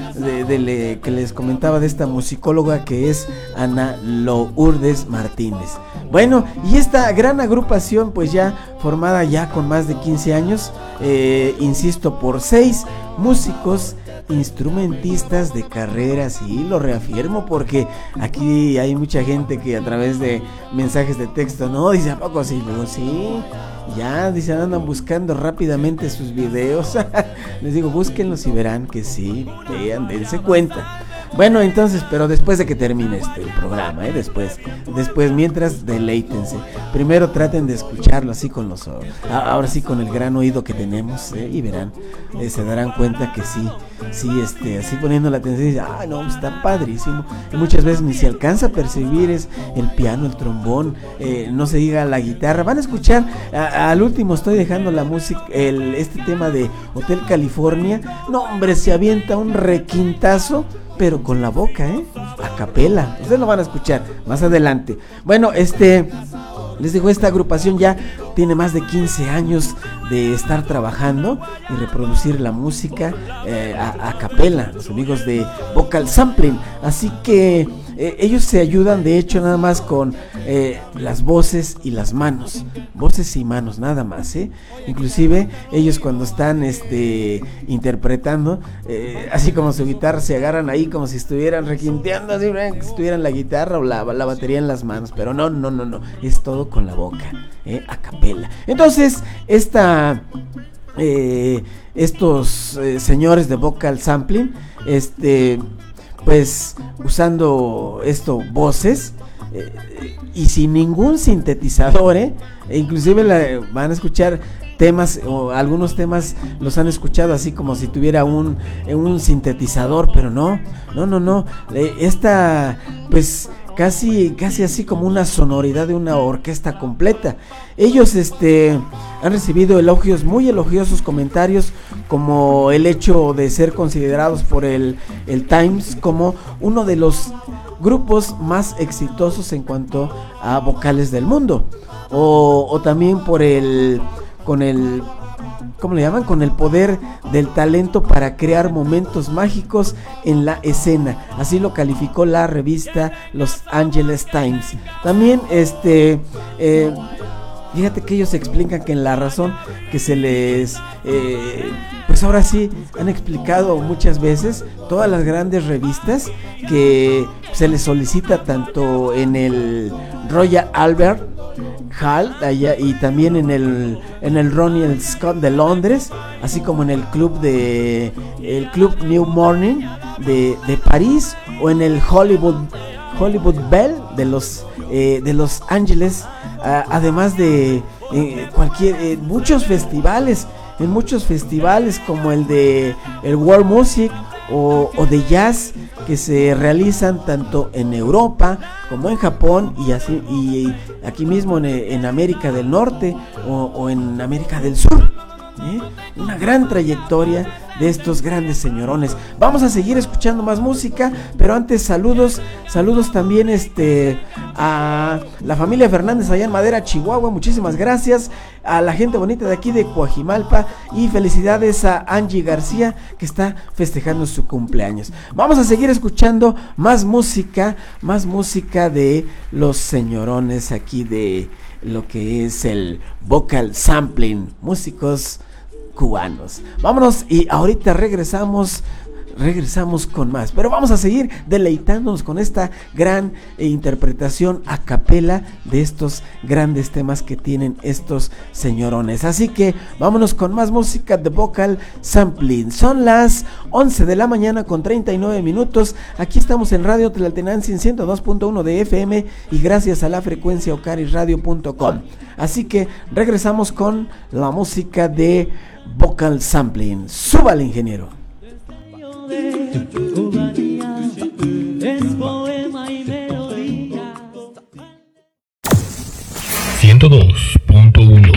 les comentaba de esta musicóloga que es Ana Lourdes Martínez. Bueno, y esta gran agrupación pues ya formada ya con más de 15 años, insisto, por 6 músicos instrumentistas de carrera, sí, lo reafirmo porque aquí hay mucha gente que a través de mensajes de texto, no, dice, ¿a poco sí? Luego sí, ya, dice, andan buscando rápidamente sus videos. Les digo, búsquenlos y verán que sí, vean, dense cuenta. Bueno, entonces, pero después de que termine el programa, después, mientras, deleítense. Primero traten de escucharlo así con los ojos, ahora sí con el gran oído que tenemos, y verán, se darán cuenta que sí, así poniendo la atención, y dicen, no, está padrísimo. Y muchas veces ni se alcanza a percibir es el piano, el trombón, no se diga la guitarra. Van a escuchar, al último estoy dejando la música, este tema de Hotel California. No, hombre, se avienta un requintazo, pero con la boca, a capela. Ustedes lo van a escuchar más adelante. Bueno, les digo, esta agrupación ya tiene más de 15 años de estar trabajando y reproducir la música a capela, los amigos de Vocal Sampling. Así que ellos se ayudan, de hecho, nada más con las voces y las manos. Voces y manos, nada más, Inclusive, ellos cuando están interpretando, así como su guitarra, se agarran ahí como si estuvieran requinteando, así, que estuvieran la guitarra o la batería en las manos. Pero no, es todo con la boca, a capela. Entonces, estos señores de Vocal Sampling, pues usando voces y sin ningún sintetizador, inclusive van a escuchar temas, o algunos temas los han escuchado así como si tuviera un sintetizador, pero no, esta pues casi así como una sonoridad de una orquesta completa. Ellos han recibido muy elogiosos comentarios, como el hecho de ser considerados por el Times como uno de los grupos más exitosos en cuanto a vocales del mundo, o también por ¿cómo le llaman? Con el poder del talento para crear momentos mágicos en la escena. Así lo calificó la revista Los Angeles Times. También fíjate que ellos explican que en la razón que se les pues ahora sí han explicado muchas veces todas las grandes revistas que se les solicita tanto en el Royal Albert Hall allá, y también en el Ronnie Scott de Londres, así como en el club New Morning de París, o en el Hollywood Bell de Los Ángeles, además de muchos festivales, como el World Music o de jazz, que se realizan tanto en Europa como en Japón, y aquí mismo en América del Norte o en América del Sur. Una gran trayectoria de estos grandes señorones. Vamos a seguir escuchando más música, pero antes saludos también a la familia Fernández allá en Madera, Chihuahua. Muchísimas gracias a la gente bonita de aquí de Coajimalpa, y felicidades a Angie García, que está festejando su cumpleaños. Vamos a seguir escuchando más música de los señorones aquí de lo que es el Vocal Sampling, músicos cubanos. Vámonos y ahorita regresamos regresamos con más. Pero vamos a seguir deleitándonos con esta gran interpretación a capela de estos grandes temas que tienen estos señorones. Así que vámonos con más música de Vocal Sampling. Son las 11 de la mañana con 39 minutos. Aquí estamos en Radio Tlaltenancingo en 102.1 de FM y gracias a la frecuencia ocarisradio.com. Así que regresamos con la música de Vocal Sampling. Súbale, ingeniero. Es poema y melodía. 102.1.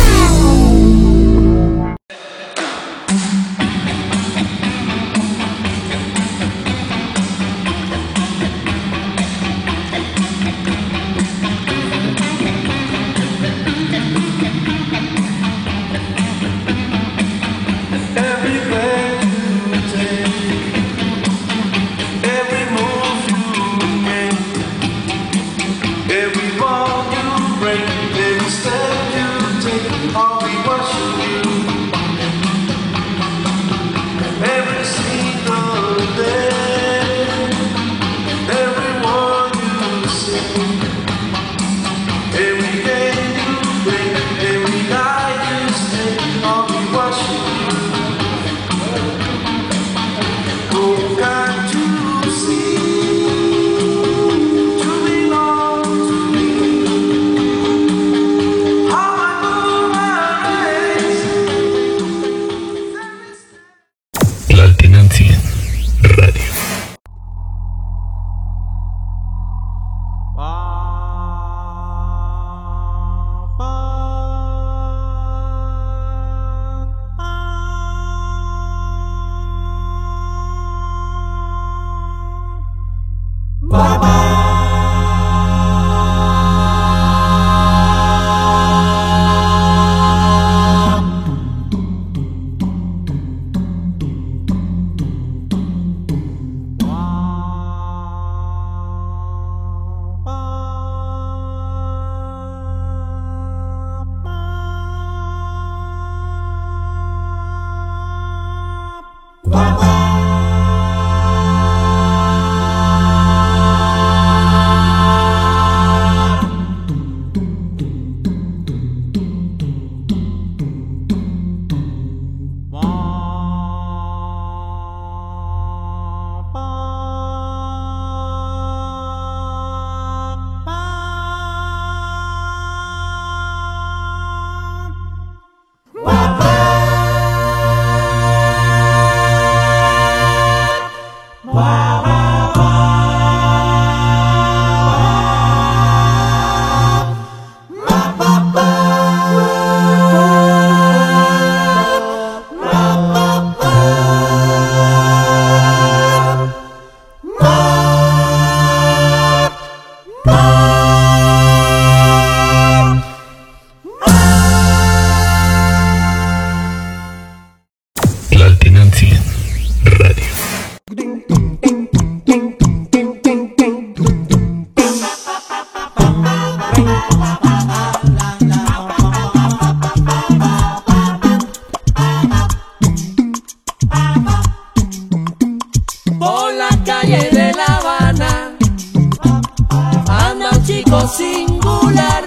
Singular,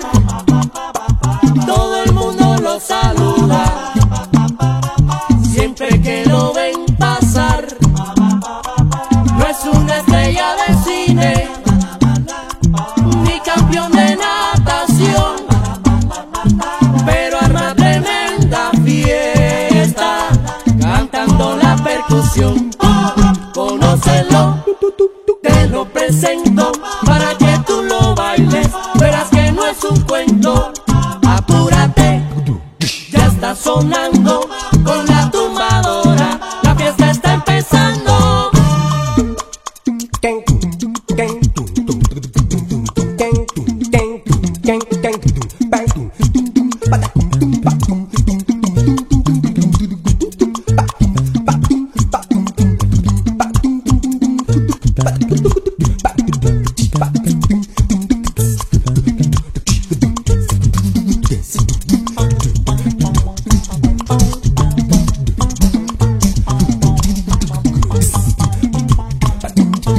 todo el mundo lo saluda, siempre que lo ven pasar. No es una estrella de cine, ni campeón de natación, pero arma tremenda fiesta, cantando la percusión. Conócelo, te lo presento para que tú lo bailes, verás que no es un cuento. Apúrate, ya está sonando con la tumbadora, la fiesta está empezando.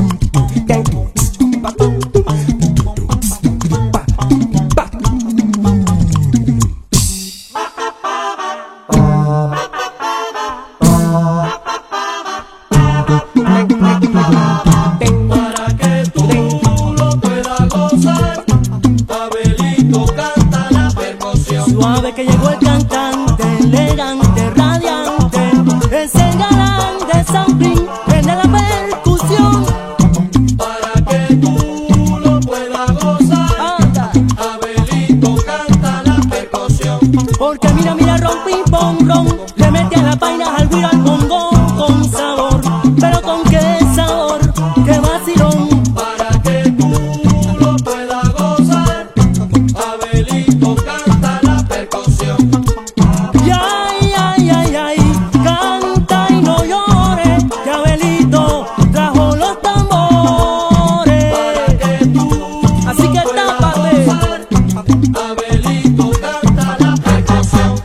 Suave que llegó el cantante, elegante, radiante, es el galán de sampling, tiene la percusión. Para que tú lo puedas gozar, Anda. Abelito canta la percusión. Porque mira, mira, ron, pim, pom, ron, le mete a la paina al guiro al bongo con sabor, pero con qué sabor, qué vacilón. Para que tú lo puedas gozar, Abelito canta la percusión. Y ay, ay, ay, ay, canta y no llores, que Abelito trajo los tambores. Para que tú Así que tápate. Abelito canta la percusión.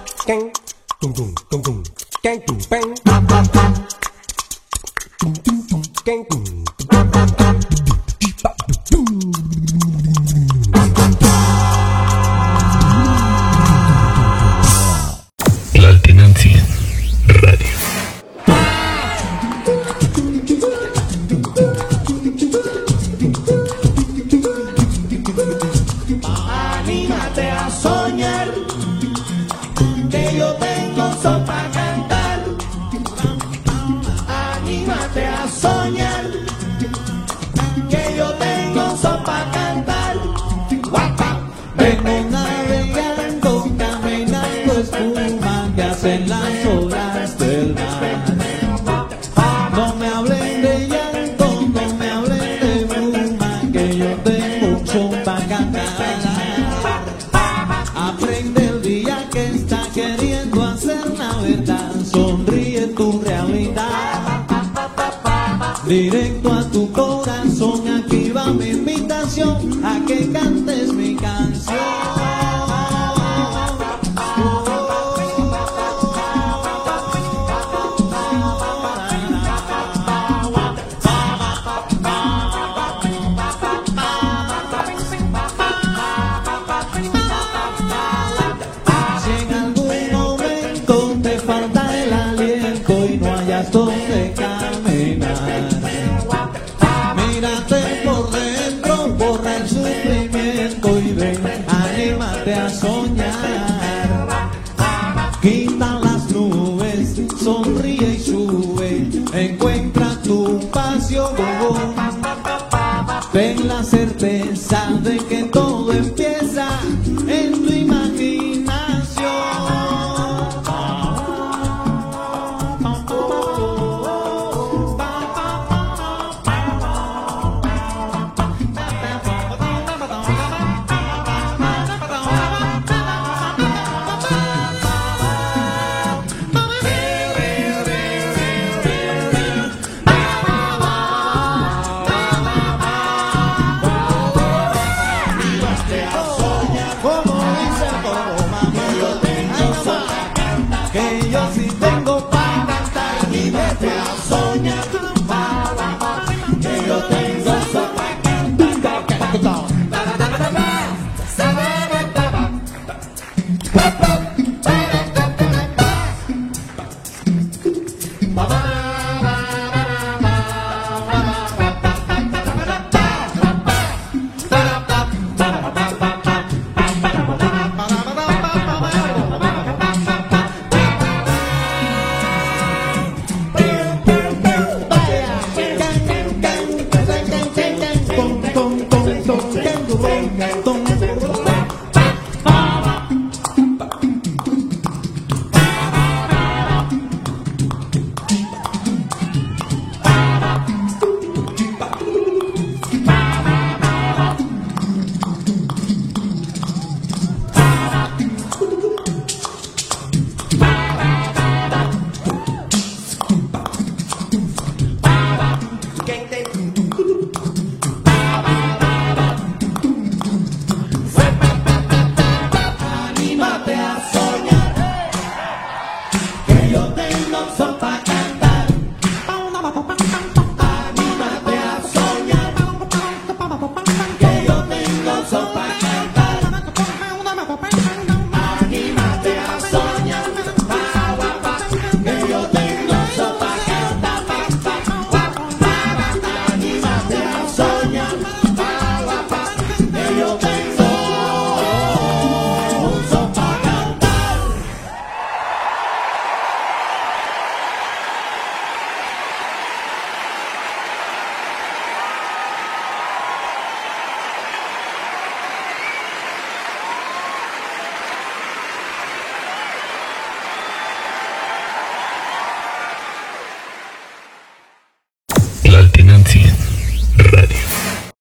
Tlaltenancingo Radio. Anímate a soñar, que yo tengo son para cantar. Anímate a soñar, que yo tengo son para cantar. Guapa. Vengo navegando, caminando espuma que hacen las olas del mar. No me hablen de llanto, no me hablen de bruma, que yo tengo un son para cantar. Aprende el día que está queriendo hacer la verdad, sonríe tu realidad. Directo a tu corazón, aquí va mi invitación a que cantes mi canción. Si en algún momento te falta el aliento y no hayas donde caminar, mírate por dentro, borra el sufrimiento y ven, anímate a soñar. Quita las nubes, sonríe y sube, encuentra tu pasión. Ten la certeza de que todo empieza en tu imaginación.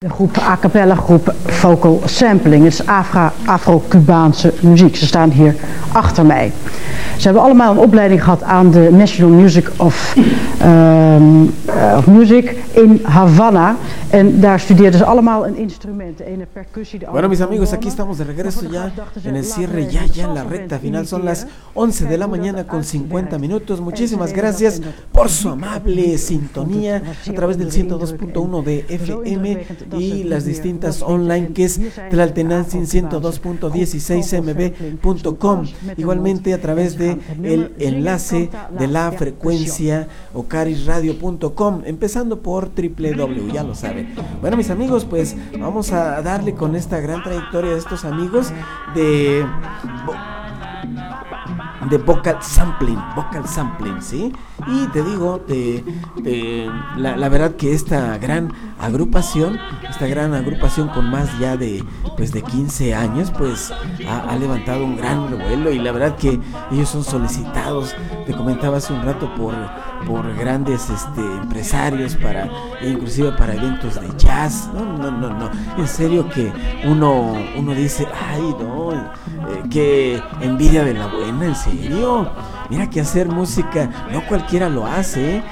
De groep a cappella groep Vocal Sampling. Het is Afro-Cubaanse muziek. Ze staan hier achter mij. Ze hebben allemaal een opleiding gehad aan de National Music of Music in Havana. En daar studeerden ze allemaal een instrument. De ene percussie, de andere. Bueno, mis amigos, aquí estamos de regreso ya en el cierre, ya en la recta final. Son las 11 de la mañana con 50 minutos. Muchísimas gracias por su amable sintonía a través del 102.1 de FM y las distintas online, que es Tlaltenantzin 102.16mb.com. Igualmente a través de el enlace de la frecuencia ocarisradio.com, empezando por www, ya lo saben. Bueno, mis amigos, pues vamos a darle con esta gran trayectoria de estos amigos de vocal sampling, ¿sí? Y te digo, la verdad que esta gran agrupación con más ya de 15 años, pues ha levantado un gran revuelo, y la verdad que ellos son solicitados, te comentaba hace un rato, por grandes empresarios, inclusive para eventos de jazz. No, en serio que uno dice, ay, no, qué envidia de la buena, en serio. Mira que hacer música, no cualquiera lo hace,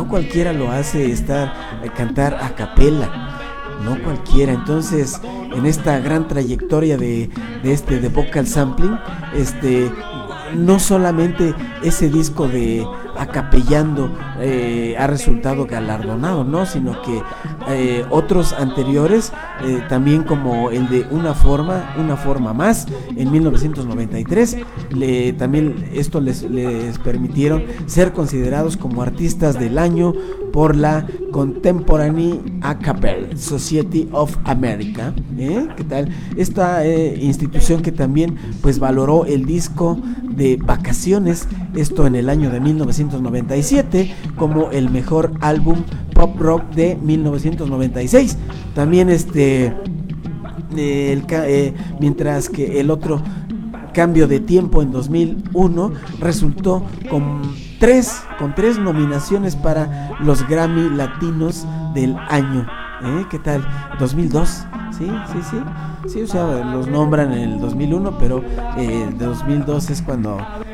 cantar a capela, no cualquiera. Entonces, en esta gran trayectoria de vocal sampling, no solamente ese disco de acapellando ha resultado galardonado, ¿no? Sino que otros anteriores, también como el de Una forma más en 1993, también esto les permitieron ser considerados como artistas del año por la Contemporary A Cappella Society of America. ¿Qué tal? Esta institución que también pues valoró el disco de Vacaciones, esto en el año de 1997, como el mejor álbum pop rock de 1996. También mientras que el otro, Cambio de Tiempo, en 2001 resultó con tres nominaciones para los Grammy Latinos del año. ¿Qué tal? 2002. Sí, o sea, los nombran en el 2001, pero de 2002 es cuando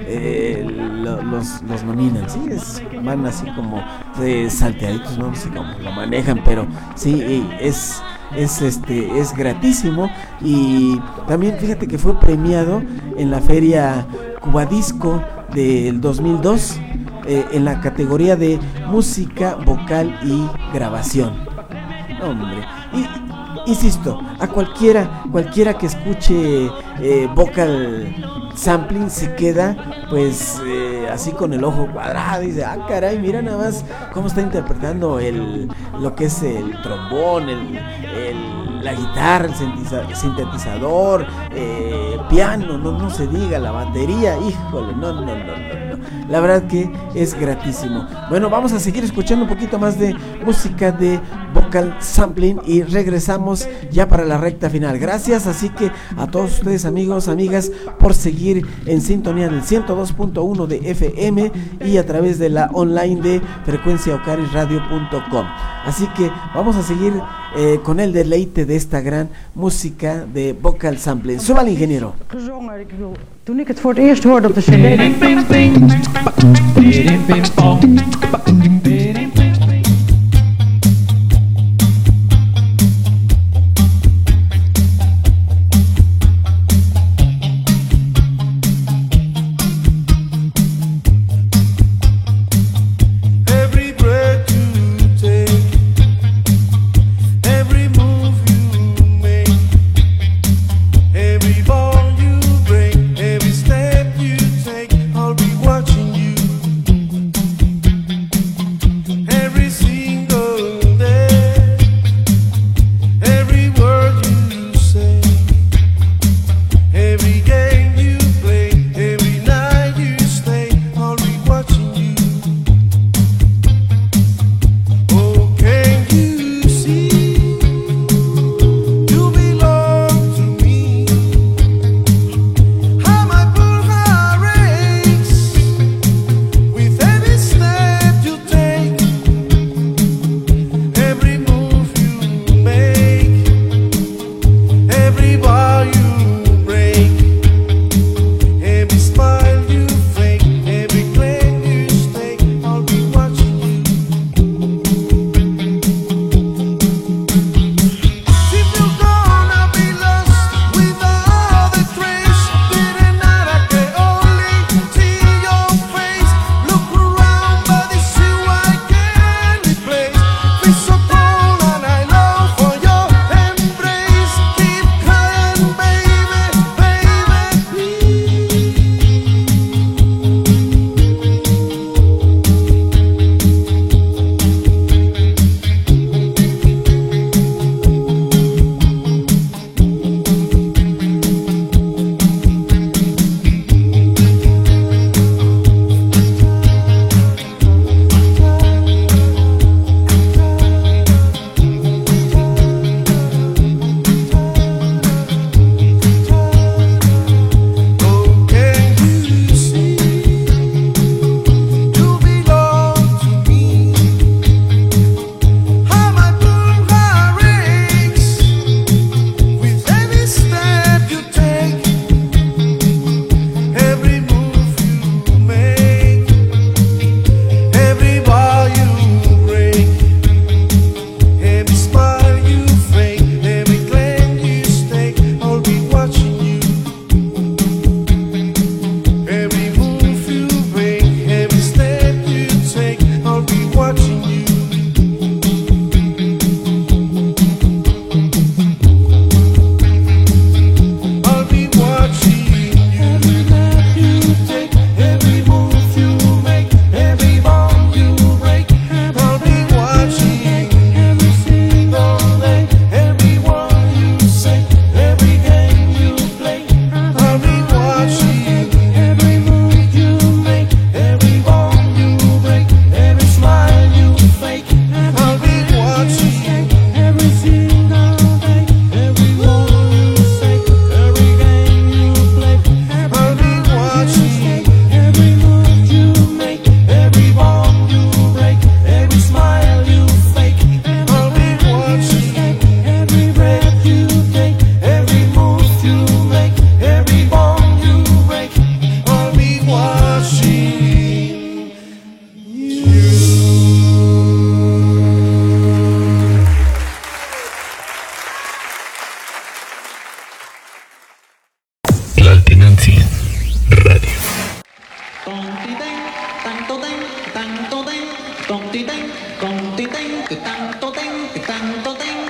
los nominan. Sí, van así como salteaditos, no sé cómo lo manejan, pero sí, es gratísimo. Y también fíjate que fue premiado en la feria Cubadisco del 2002 en la categoría de música vocal y grabación. Hombre, y insisto, a cualquiera que escuche vocal sampling se queda pues así con el ojo cuadrado y dice, caray, mira nada más cómo está interpretando lo que es el trombón, la guitarra, el sintetizador, piano, no se diga, la batería, híjole, no. La verdad que es gratísimo. Bueno, vamos a seguir escuchando un poquito más de música de vocal sampling y regresamos ya para la recta final. Gracias, así que a todos ustedes, amigos, amigas, por seguir en sintonía del 102.1 de FM y a través de la online de frecuenciaocarisradio.com. Así que vamos a seguir con el deleite de esta gran música de vocal sampling. Súbale, ingeniero. Toen ik het voor het eerst hoorde op de CD.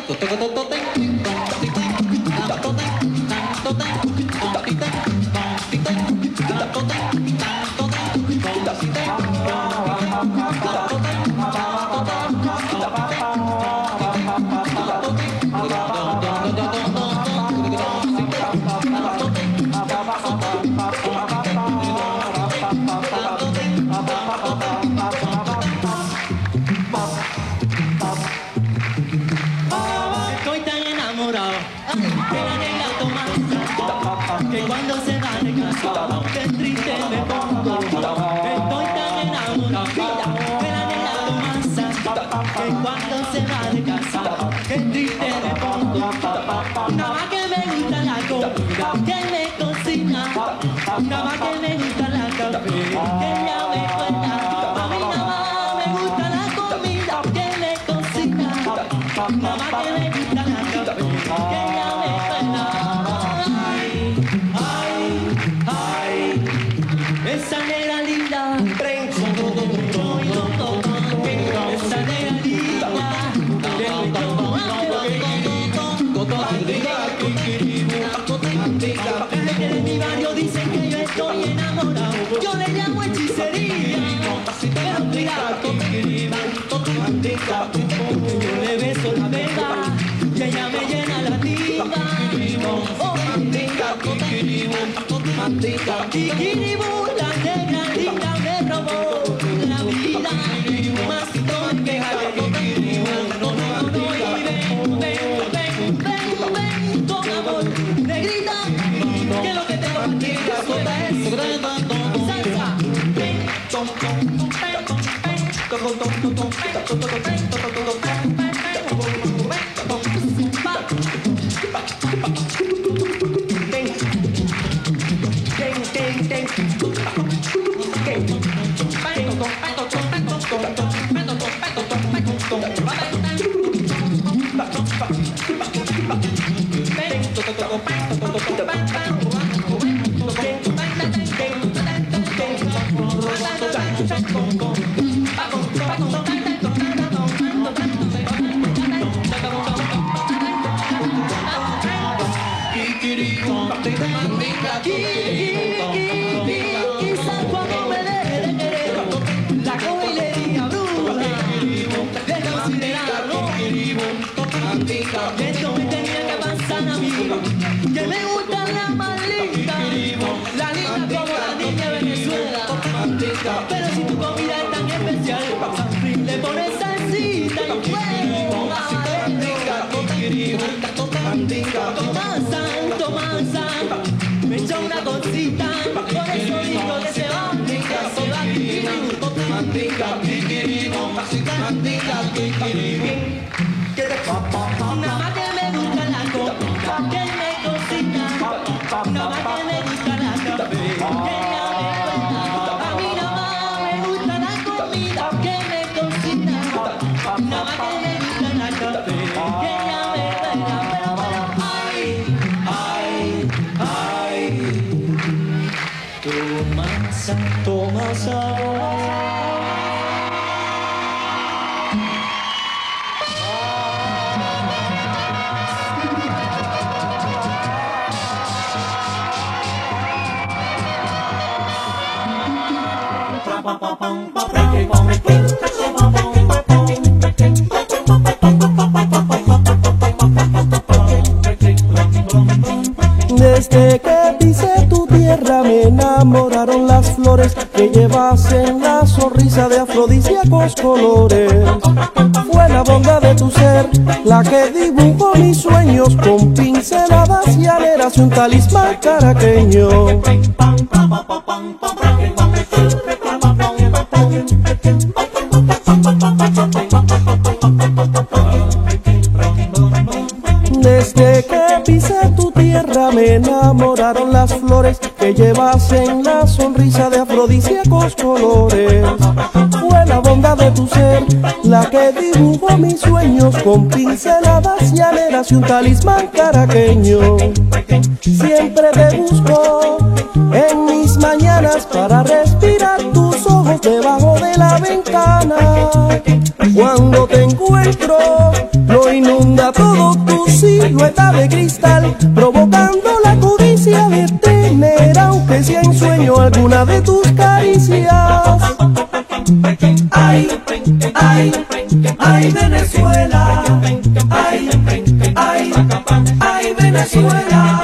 Estoy tan enamorado de la negra Tomasa, que cuando se va de casa, qué triste me pongo. Estoy tan enamorado de la negra Tomasa, que cuando se va de casa, qué triste me pongo. Nada más que me gusta la comida que me cocina, nada más que me gusta la café que ella me cuenta. A mí nada más me gusta la comida que me cocina, nada más que me gusta la café que ella me cuenta. Ay, ay, ay, esa negra linda, esa negra linda, desde que en mi barrio dicen que yo estoy enamorado, yo le llamo hechicería, pero cuidado, yo le beso la vena y ella me llena la tiba. Kikiribu, la negra linda me robó la vida, más no que no, y ven con amor, negrita, que lo que tengo aquí es salsa, esto me tenía que pasar a mí, que me gusta la más linda, la linda como la niña de Venezuela. Pero si tu comida es tan especial, le pones salsita y fuego. Tomasa, me echa una cosita, por eso digo que se va, nada más que me gusta la comida que me cocina, nada más que me gusta la café que ella me cuenta. A mí nada más me gusta la comida que me cocina, nada más que me gusta la café que ella me cuenta. Pero ay, ay, ay, Tomasa, Tomasa. Desde que pisé tu tierra me enamoraron las flores que llevas en la sonrisa de afrodisíacos colores. Fue la bondad de tu ser la que dibujó mis sueños con pinceladas llaneras y un talismán caraqueño. Desde que pisé tu tierra me enamoraron las flores que llevas en la sonrisa de afrodisíacos colores. Fue la bondad de tu ser la que dibujó mis sueños con pinceladas llaneras y un talismán caraqueño. Siempre te busco en mis mañanas para respirar tus ojos debajo de la ventana. Cuando te encuentro, lo lo inunda todo tu silueta de cristal, provocando la codicia de tener, aunque sea en sueño, alguna de tus caricias. Ay, ay, ay Venezuela, ay, ay, ay Venezuela.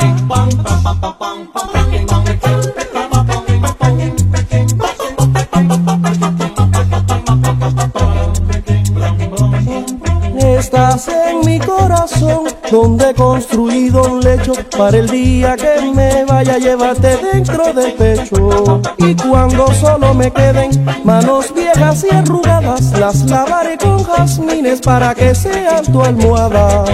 Estás en mi corazón, donde he construido un lecho para el día que me vaya a llevarte dentro del pecho. Y cuando solo me queden manos viejas y arrugadas, las lavaré con jazmines para que sean tu almohada.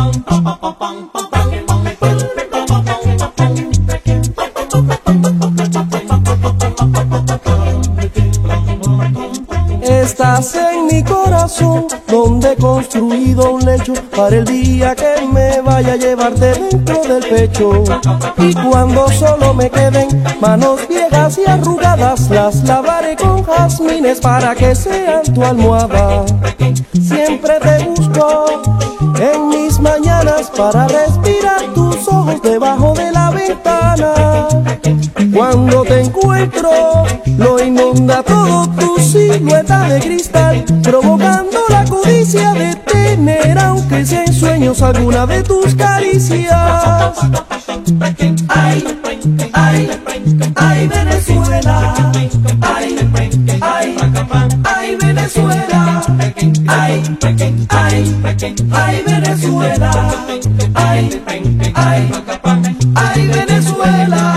Estás en mi corazón, donde he construido un lecho para el día que me vaya a llevarte dentro del pecho. Y cuando solo me queden manos viejas y arrugadas, las lavaré con jazmines para que sean tu almohada. Siempre te busco en mis mañanas para respirar tus ojos debajo de la ventana. Cuando te encuentro, lo inunda todo tu silueta de cristal, provocando la codicia de tener, aunque sea en sueños, alguna de tus caricias. Ay, ay, ay Venezuela, ay, ay, ay Venezuela, ay, ay, ay Venezuela, ay, ay, ay Venezuela.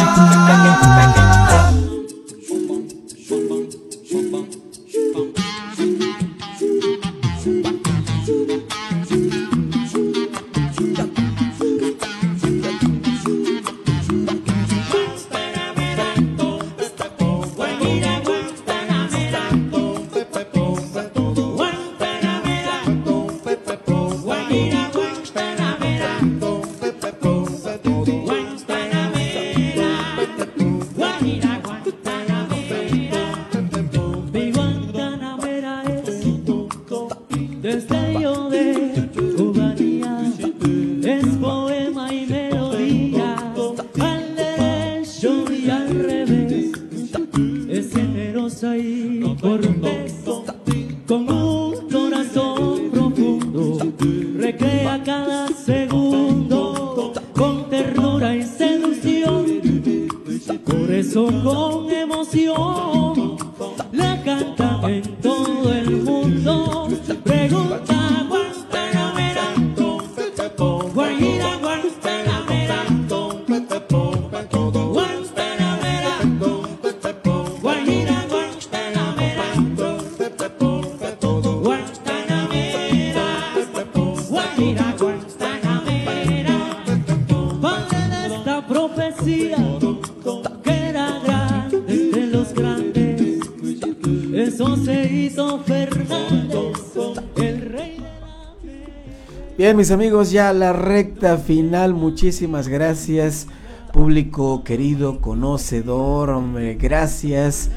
Bien, mis amigos, ya la recta final. Muchísimas gracias, público querido, conocedor, hombre, gracias.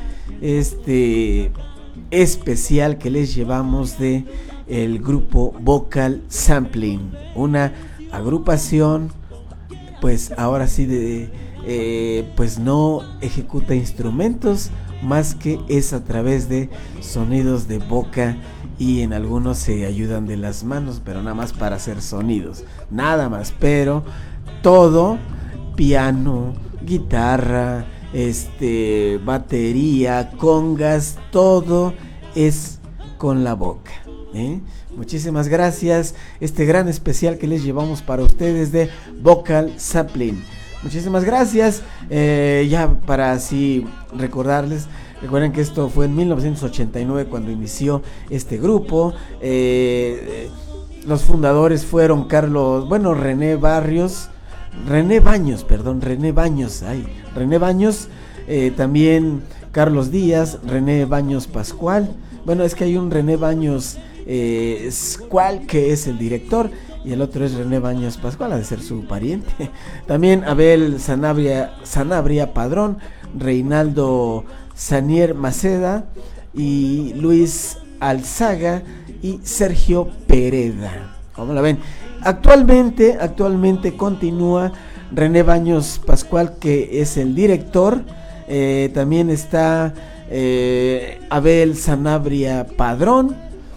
Especial que les llevamos de el grupo Vocal Sampling, una agrupación, pues ahora sí pues no ejecuta instrumentos, más que es a través de sonidos de boca, y en algunos se ayudan de las manos, pero nada más para hacer sonidos, nada más, pero todo, piano, guitarra, batería, congas, todo es con la boca, Muchísimas gracias, gran especial que les llevamos para ustedes de Vocal Sampling. Muchísimas gracias. Ya para así recordarles, recuerden que esto fue en 1989 cuando inició este grupo. Los fundadores fueron René Baños, también Carlos Díaz, René Baños Pascual. Bueno, es que hay un René Baños Pascual que es el director, y el otro es René Baños Pascual, ha de ser su pariente. También Abel Sanabria Padrón, Reinaldo Sanier Maceda, y Luis Alzaga y Sergio Pereda. ¿Cómo la ven? Actualmente continúa René Baños Pascual, que es el director. También está Abel Sanabria Padrón,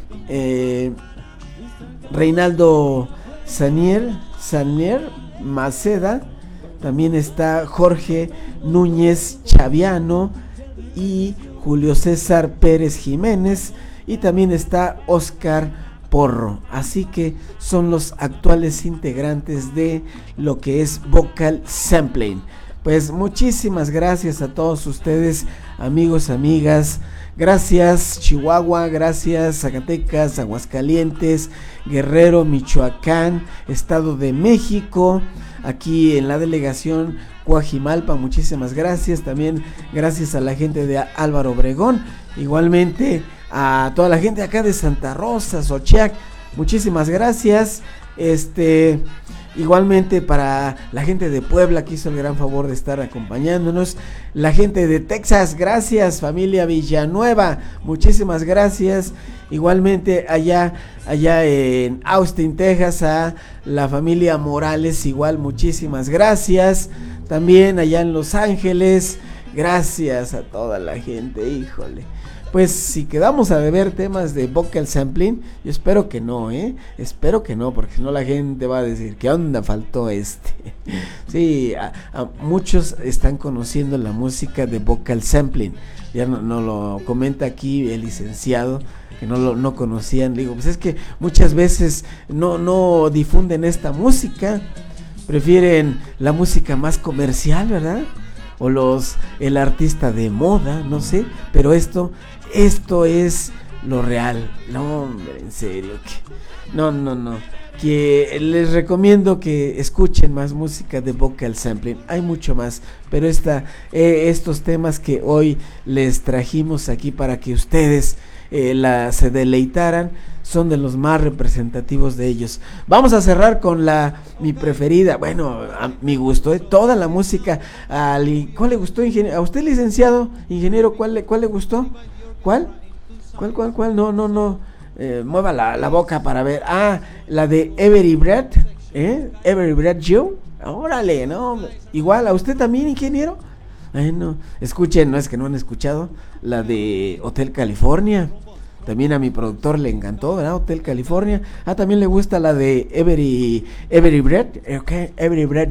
Reinaldo Sanier Maceda, también está Jorge Núñez Chaviano y Julio César Pérez Jiménez, y también está Oscar Porro. Así que son los actuales integrantes de lo que es Vocal Sampling. Pues muchísimas gracias a todos ustedes, amigos, amigas. Gracias Chihuahua, gracias Zacatecas, Aguascalientes, Guerrero, Michoacán, Estado de México, aquí en la delegación Coajimalpa, muchísimas gracias. También gracias a la gente de Álvaro Obregón, igualmente a toda la gente acá de Santa Rosa, Xochiac, muchísimas gracias. Igualmente para la gente de Puebla, que hizo el gran favor de estar acompañándonos. La gente de Texas, gracias. Familia Villanueva, muchísimas gracias. Igualmente allá en Austin, Texas, a la familia Morales, igual muchísimas gracias. También allá en Los Ángeles, gracias a toda la gente, híjole. Pues si quedamos a deber temas de vocal sampling, yo espero que no, espero que no, porque si no la gente va a decir, ¿qué onda faltó Sí, a muchos están conociendo la música de vocal sampling, ya no lo comenta aquí el licenciado, que no conocían. Digo, pues es que muchas veces no difunden esta música, prefieren la música más comercial, ¿verdad? O el artista de moda, no sé, pero esto es lo real. No, hombre, en serio, que les recomiendo que escuchen más música de vocal sampling. Hay mucho más, pero estos temas que hoy les trajimos aquí para que ustedes se deleitaran son de los más representativos de ellos. Vamos a cerrar con mi preferida, bueno, a mi gusto, toda la música. ¿Cuál le gustó, ingeniero? ¿A usted, licenciado ingeniero, cuál le gustó? ¿Cuál? No. Mueva la boca para ver. La de Every Breath, Every Breath You. Órale, no. Igual, ¿a usted también, ingeniero? Bueno, escuchen, no es que no han escuchado la de Hotel California. También a mi productor le encantó, ¿verdad? Hotel California. También le gusta la de Every Breath, okay? Every Breath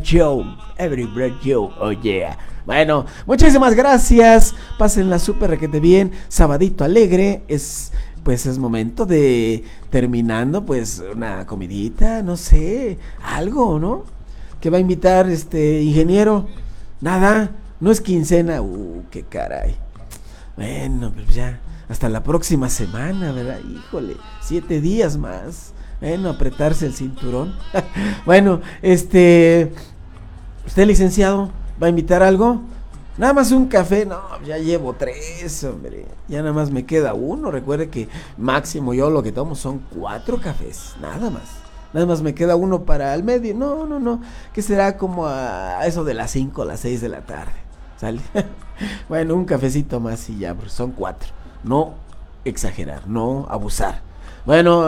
You, oh yeah. Bueno, muchísimas gracias. Pásenla súper requete bien. Sabadito alegre. Es momento de terminando, pues, una comidita, no sé, algo, ¿no? ¿Qué va a invitar ingeniero? Nada, no es quincena. Qué caray. Bueno, pues ya. Hasta la próxima semana, ¿verdad? Híjole, 7 días más. Bueno, apretarse el cinturón. Bueno, ¿usted, licenciado, va a invitar algo? Nada más un café. No, ya llevo 3, hombre. Ya nada más me queda uno. Recuerde que máximo yo lo que tomo son 4 cafés. Nada más me queda uno para el medio. No. Que será como a eso de las 5, las 6 de la tarde. ¿Sale? Bueno, un cafecito más y ya, porque son 4. No exagerar, no abusar. Bueno,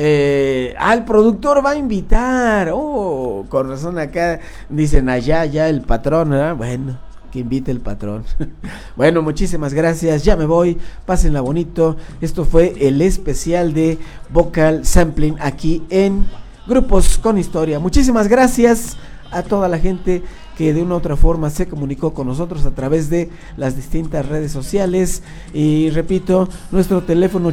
el productor va a invitar. Con razón acá dicen allá el patrón, ¿verdad? Bueno, que invite el patrón. Bueno, muchísimas gracias, ya me voy, pásenla bonito. Esto fue el especial de Vocal Sampling aquí en Grupos con Historia. Muchísimas gracias a toda la gente que de una u otra forma se comunicó con nosotros a través de las distintas redes sociales. Y repito, nuestro teléfono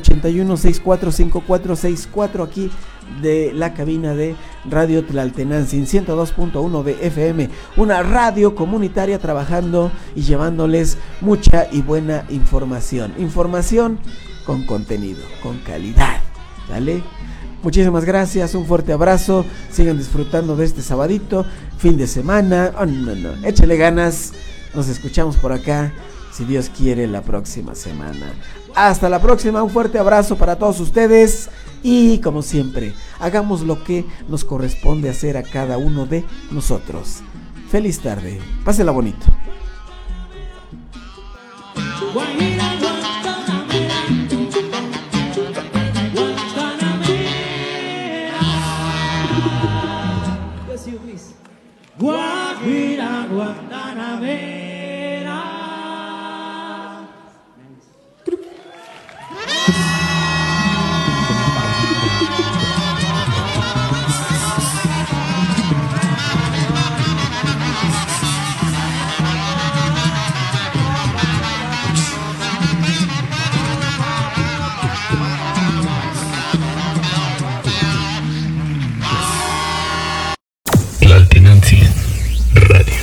81645464 aquí de la cabina de Radio Tlaltenanzin 102.1 de FM, una radio comunitaria trabajando y llevándoles mucha y buena información con contenido, con calidad, ¿vale? Muchísimas gracias, un fuerte abrazo, sigan disfrutando de este sabadito, fin de semana, échale ganas, nos escuchamos por acá, si Dios quiere, la próxima semana. Hasta la próxima, un fuerte abrazo para todos ustedes y como siempre, hagamos lo que nos corresponde hacer a cada uno de nosotros. Feliz tarde, pásela bonito. Guajira, Guantanamera. La Alternancia Radio.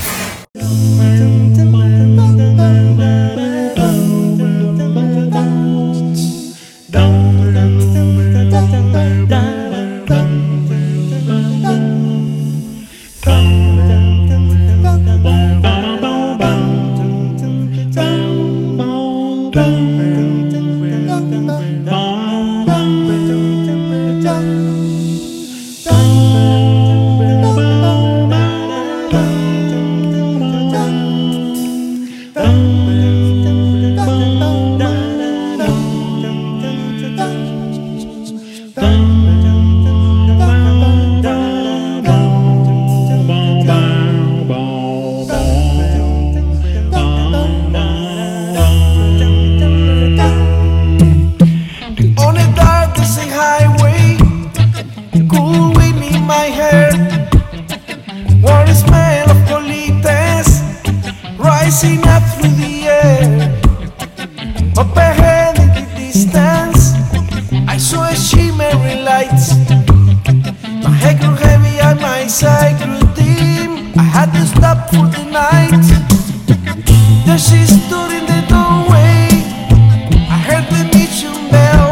On a dark desert highway, cool wind in my hair, warm smell of colitas rising up through the air. Up ahead in the distance, I saw a shimmering light. My head grew heavy and my sight grew dim. I had to stop for the night. There she stood in the doorway. I heard the mission bell,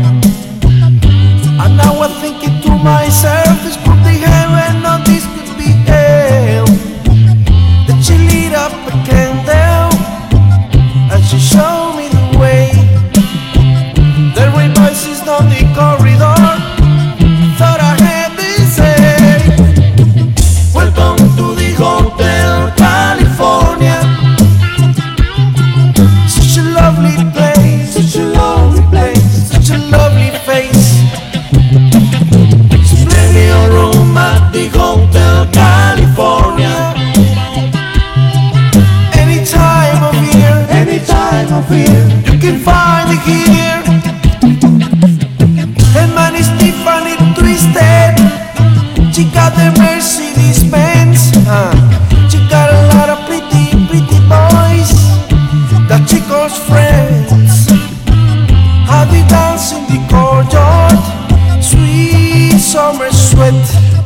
and now I'm thinking to myself, this could be heaven or this could be hell. Then she lit up a candle and she showed me the way. There were voices down the corridor. Thought I heard they say, welcome to the Hotel California. Such a lovely place, such a lovely place, such a lovely face. Plenty of room at the Hotel California. Any time of year, you can find it here. And man is Tiffany twisted. She got the Mercedes Benz. She got a lot of pretty boys that she calls friends. How they dance in the courtyard, sweet summer sweat.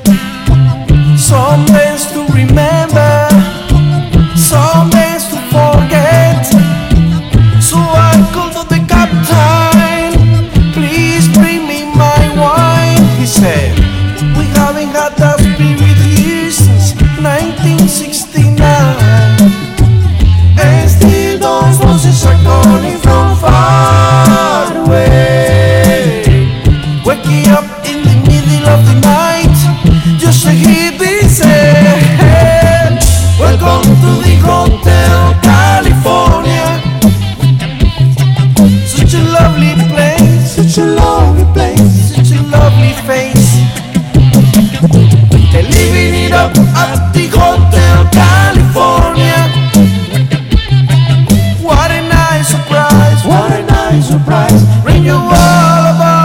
Some days to remember, some days to forget. So I called to the captain, please bring me my wine. He said, we haven't had that spirit here since 1969. And still those voices are calling from far away. Waking up in the middle of the night just to hear this say, welcome to the Hotel California. Such a lovely place, such a lovely place, such a lovely face. They're living it up at the Hotel California. What a nice surprise, what a nice surprise. Bring you all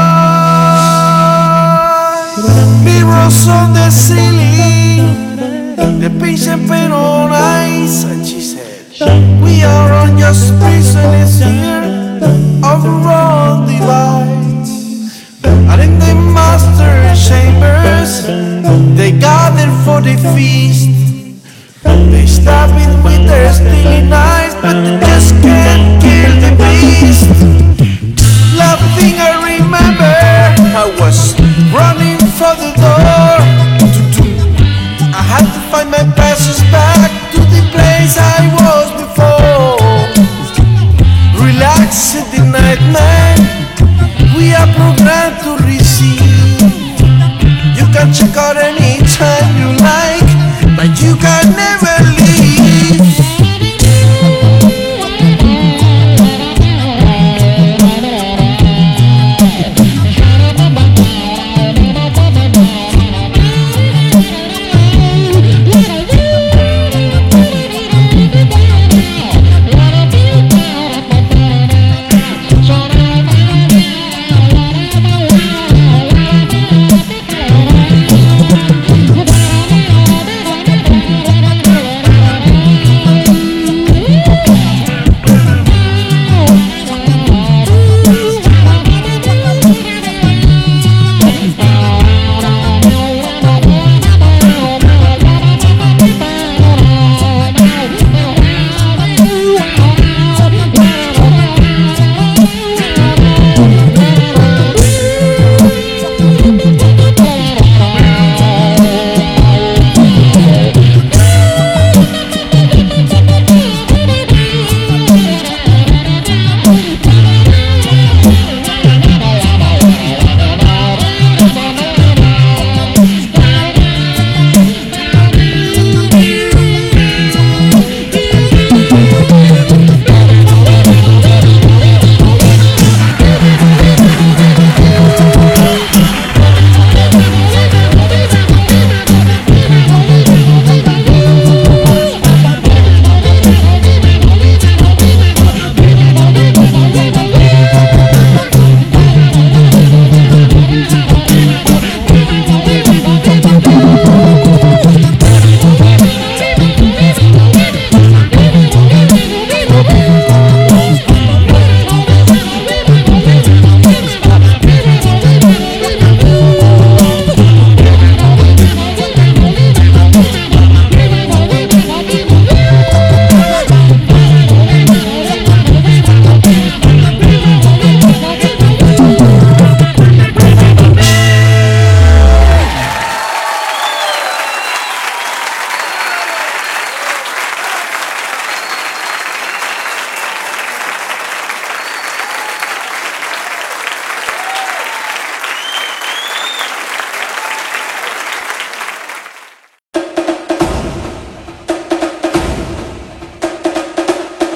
aboard. Mirrors on the ceiling, the patient pen on ice. And she said, we are all just prisoners here of wrong divides. And in the master chambers, they gather for the feast. They stab it with their steely knives, but they just can't kill the beast. Laughing, I remember I was running for the door. I had to find my passage back to the place I was before. Relax in the night, man. We are programmed to receive. You can check out any time you like, but you can never leave.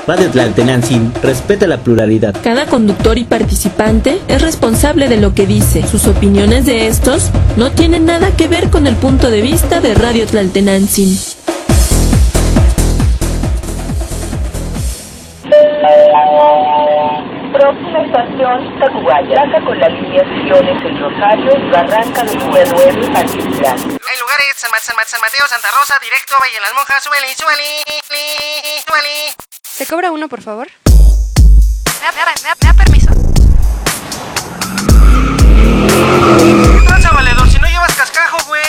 Radio Tlaltenantzin respeta la pluralidad. Cada conductor y participante es responsable de lo que dice. Sus opiniones de estos no tienen nada que ver con el punto de vista de Radio Tlaltenantzin. Próxima estación, Tacubaya. Saca con las lineaciones El Rosario, Barranca de Nuevo, Particular. Hay lugares, San Mateo, Santa Rosa, directo, Valle de las Monjas, súbele. ¿Se cobra uno, por favor? ¿Me da permiso? ¿Qué tranza, valedor? Si no llevas cascajo, güey.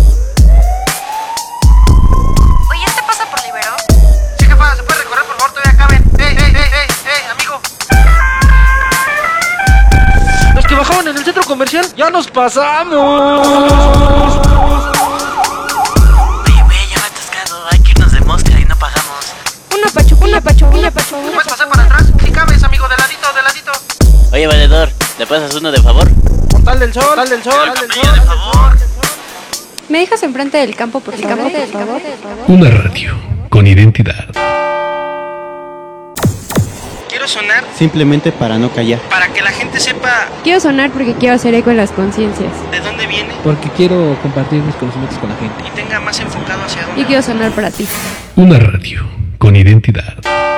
Oye, ¿este pasa por Libero? Sí, jefa, ¿se puede recorrer, por favor? Todavía caben. Amigo. Los que bajaban en el centro comercial, ya nos pasamos. Oye, güey, ya me he atascado. Hay que irnos de mosca y no pagamos. Una pachuquilla. ¿Puedes pasar para atrás? Sí cabes, amigo, de ladito. Oye, valedor, ¿le pasas uno de favor? Portal del Sol. De favor. ¿Me dejas enfrente del campo, por favor? Una radio con identidad. Quiero sonar Simplemente para no callar. para que la gente sepa Quiero sonar porque quiero hacer eco en las conciencias. de dónde viene Porque quiero compartir mis conocimientos con la gente. y tenga más enfocado hacia dónde. Yo quiero sonar para ti. Una radio con identidad.